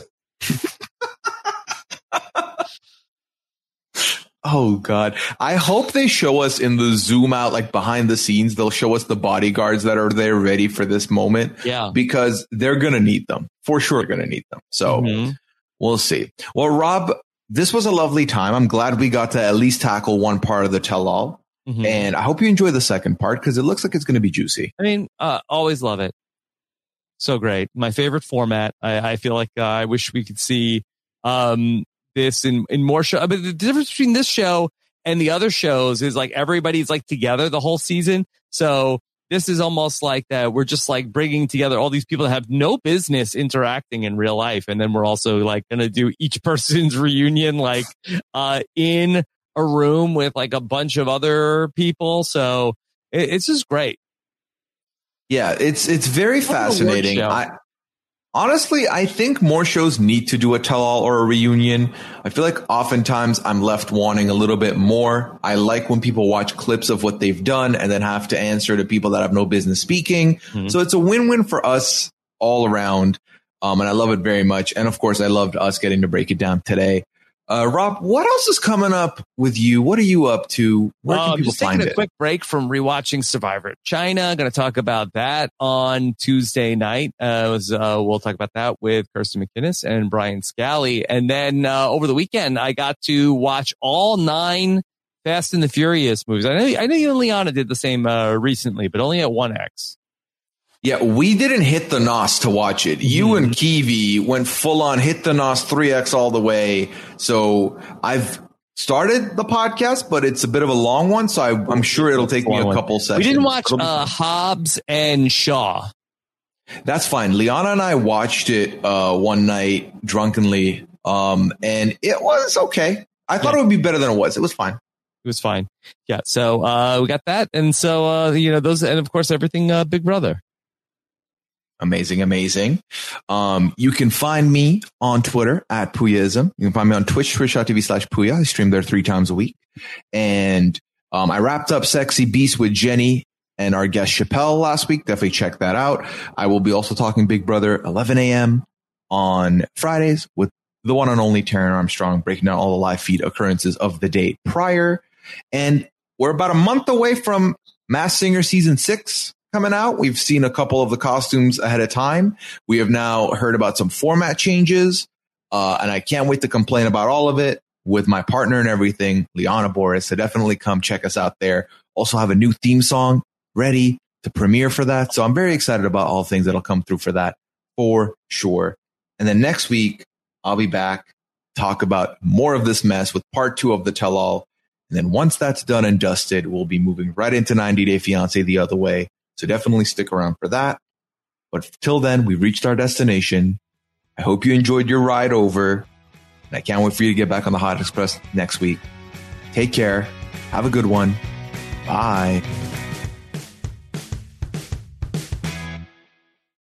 Oh, God. I hope they show us in the zoom out, like behind the scenes, they'll show us the bodyguards that are there ready for this moment. Yeah. Because they're going to need them. For sure going to need them. So we'll see. Well, Rob, this was a lovely time. I'm glad we got to at least tackle one part of the tell-all. And I hope you enjoy the second part because it looks like it's going to be juicy. I mean, always love it. So great. My favorite format. I feel like I wish we could see this in more show. But the difference between this show and the other shows is like everybody's like together the whole season. So this is almost like that. We're just like bringing together all these people that have no business interacting in real life. And then we're also like going to do each person's reunion, like, in a room with like a bunch of other people. So it's just great. Yeah, it's very fascinating. Honestly, I think more shows need to do a tell-all or a reunion. I feel like oftentimes I'm left wanting a little bit more. I like when people watch clips of what they've done and then have to answer to people that have no business speaking. So it's a win-win for us all around. And I love it very much. And of course, I loved us getting to break it down today. Rob, what else is coming up with you? What are you up to? Where can people find it? Taking a quick break from rewatching Survivor China. Going to talk about that on Tuesday night. We'll talk about that with Kirsten McInnes and Brian Scally. And then over the weekend, I got to watch all 9 Fast and the Furious movies. I know you and Liana did the same recently, but only at 1X. Yeah, we didn't hit the NOS to watch it. You and Kiwi went full on, hit the NOS 3X all the way. So I've started the podcast, but it's a bit of a long one. So I'm sure it'll take me a couple seconds. We didn't watch Hobbs and Shaw. That's fine. Liana and I watched it one night drunkenly, and it was okay. I thought it would be better than it was. It was fine. It was fine. Yeah. So we got that. And so, those, and of course, everything Big Brother. Amazing. You can find me on Twitter at Puyaism. You can find me on Twitch, twitch.tv/Puya. I stream there 3 times a week. And I wrapped up Sexy Beast with Jenny and our guest Chappelle last week. Definitely check that out. I will be also talking Big Brother 11 a.m. on Fridays with the one and only Taryn Armstrong, breaking down all the live feed occurrences of the day prior. And we're about a month away from Masked Singer Season 6. Coming out. We've seen a couple of the costumes ahead of time. We have now heard about some format changes, and I can't wait to complain about all of it with my partner and everything, Liana Boris. So definitely come check us out there. Also have a new theme song ready to premiere for that. So I'm very excited about all things that'll come through for that for sure. And then next week, I'll be back, talk about more of this mess with part 2 of the tell-all. And then once that's done and dusted, we'll be moving right into 90 Day Fiance the other way. So definitely stick around for that. But till then, we've reached our destination. I hope you enjoyed your ride over. And I can't wait for you to get back on the Hot Express next week. Take care. Have a good one. Bye.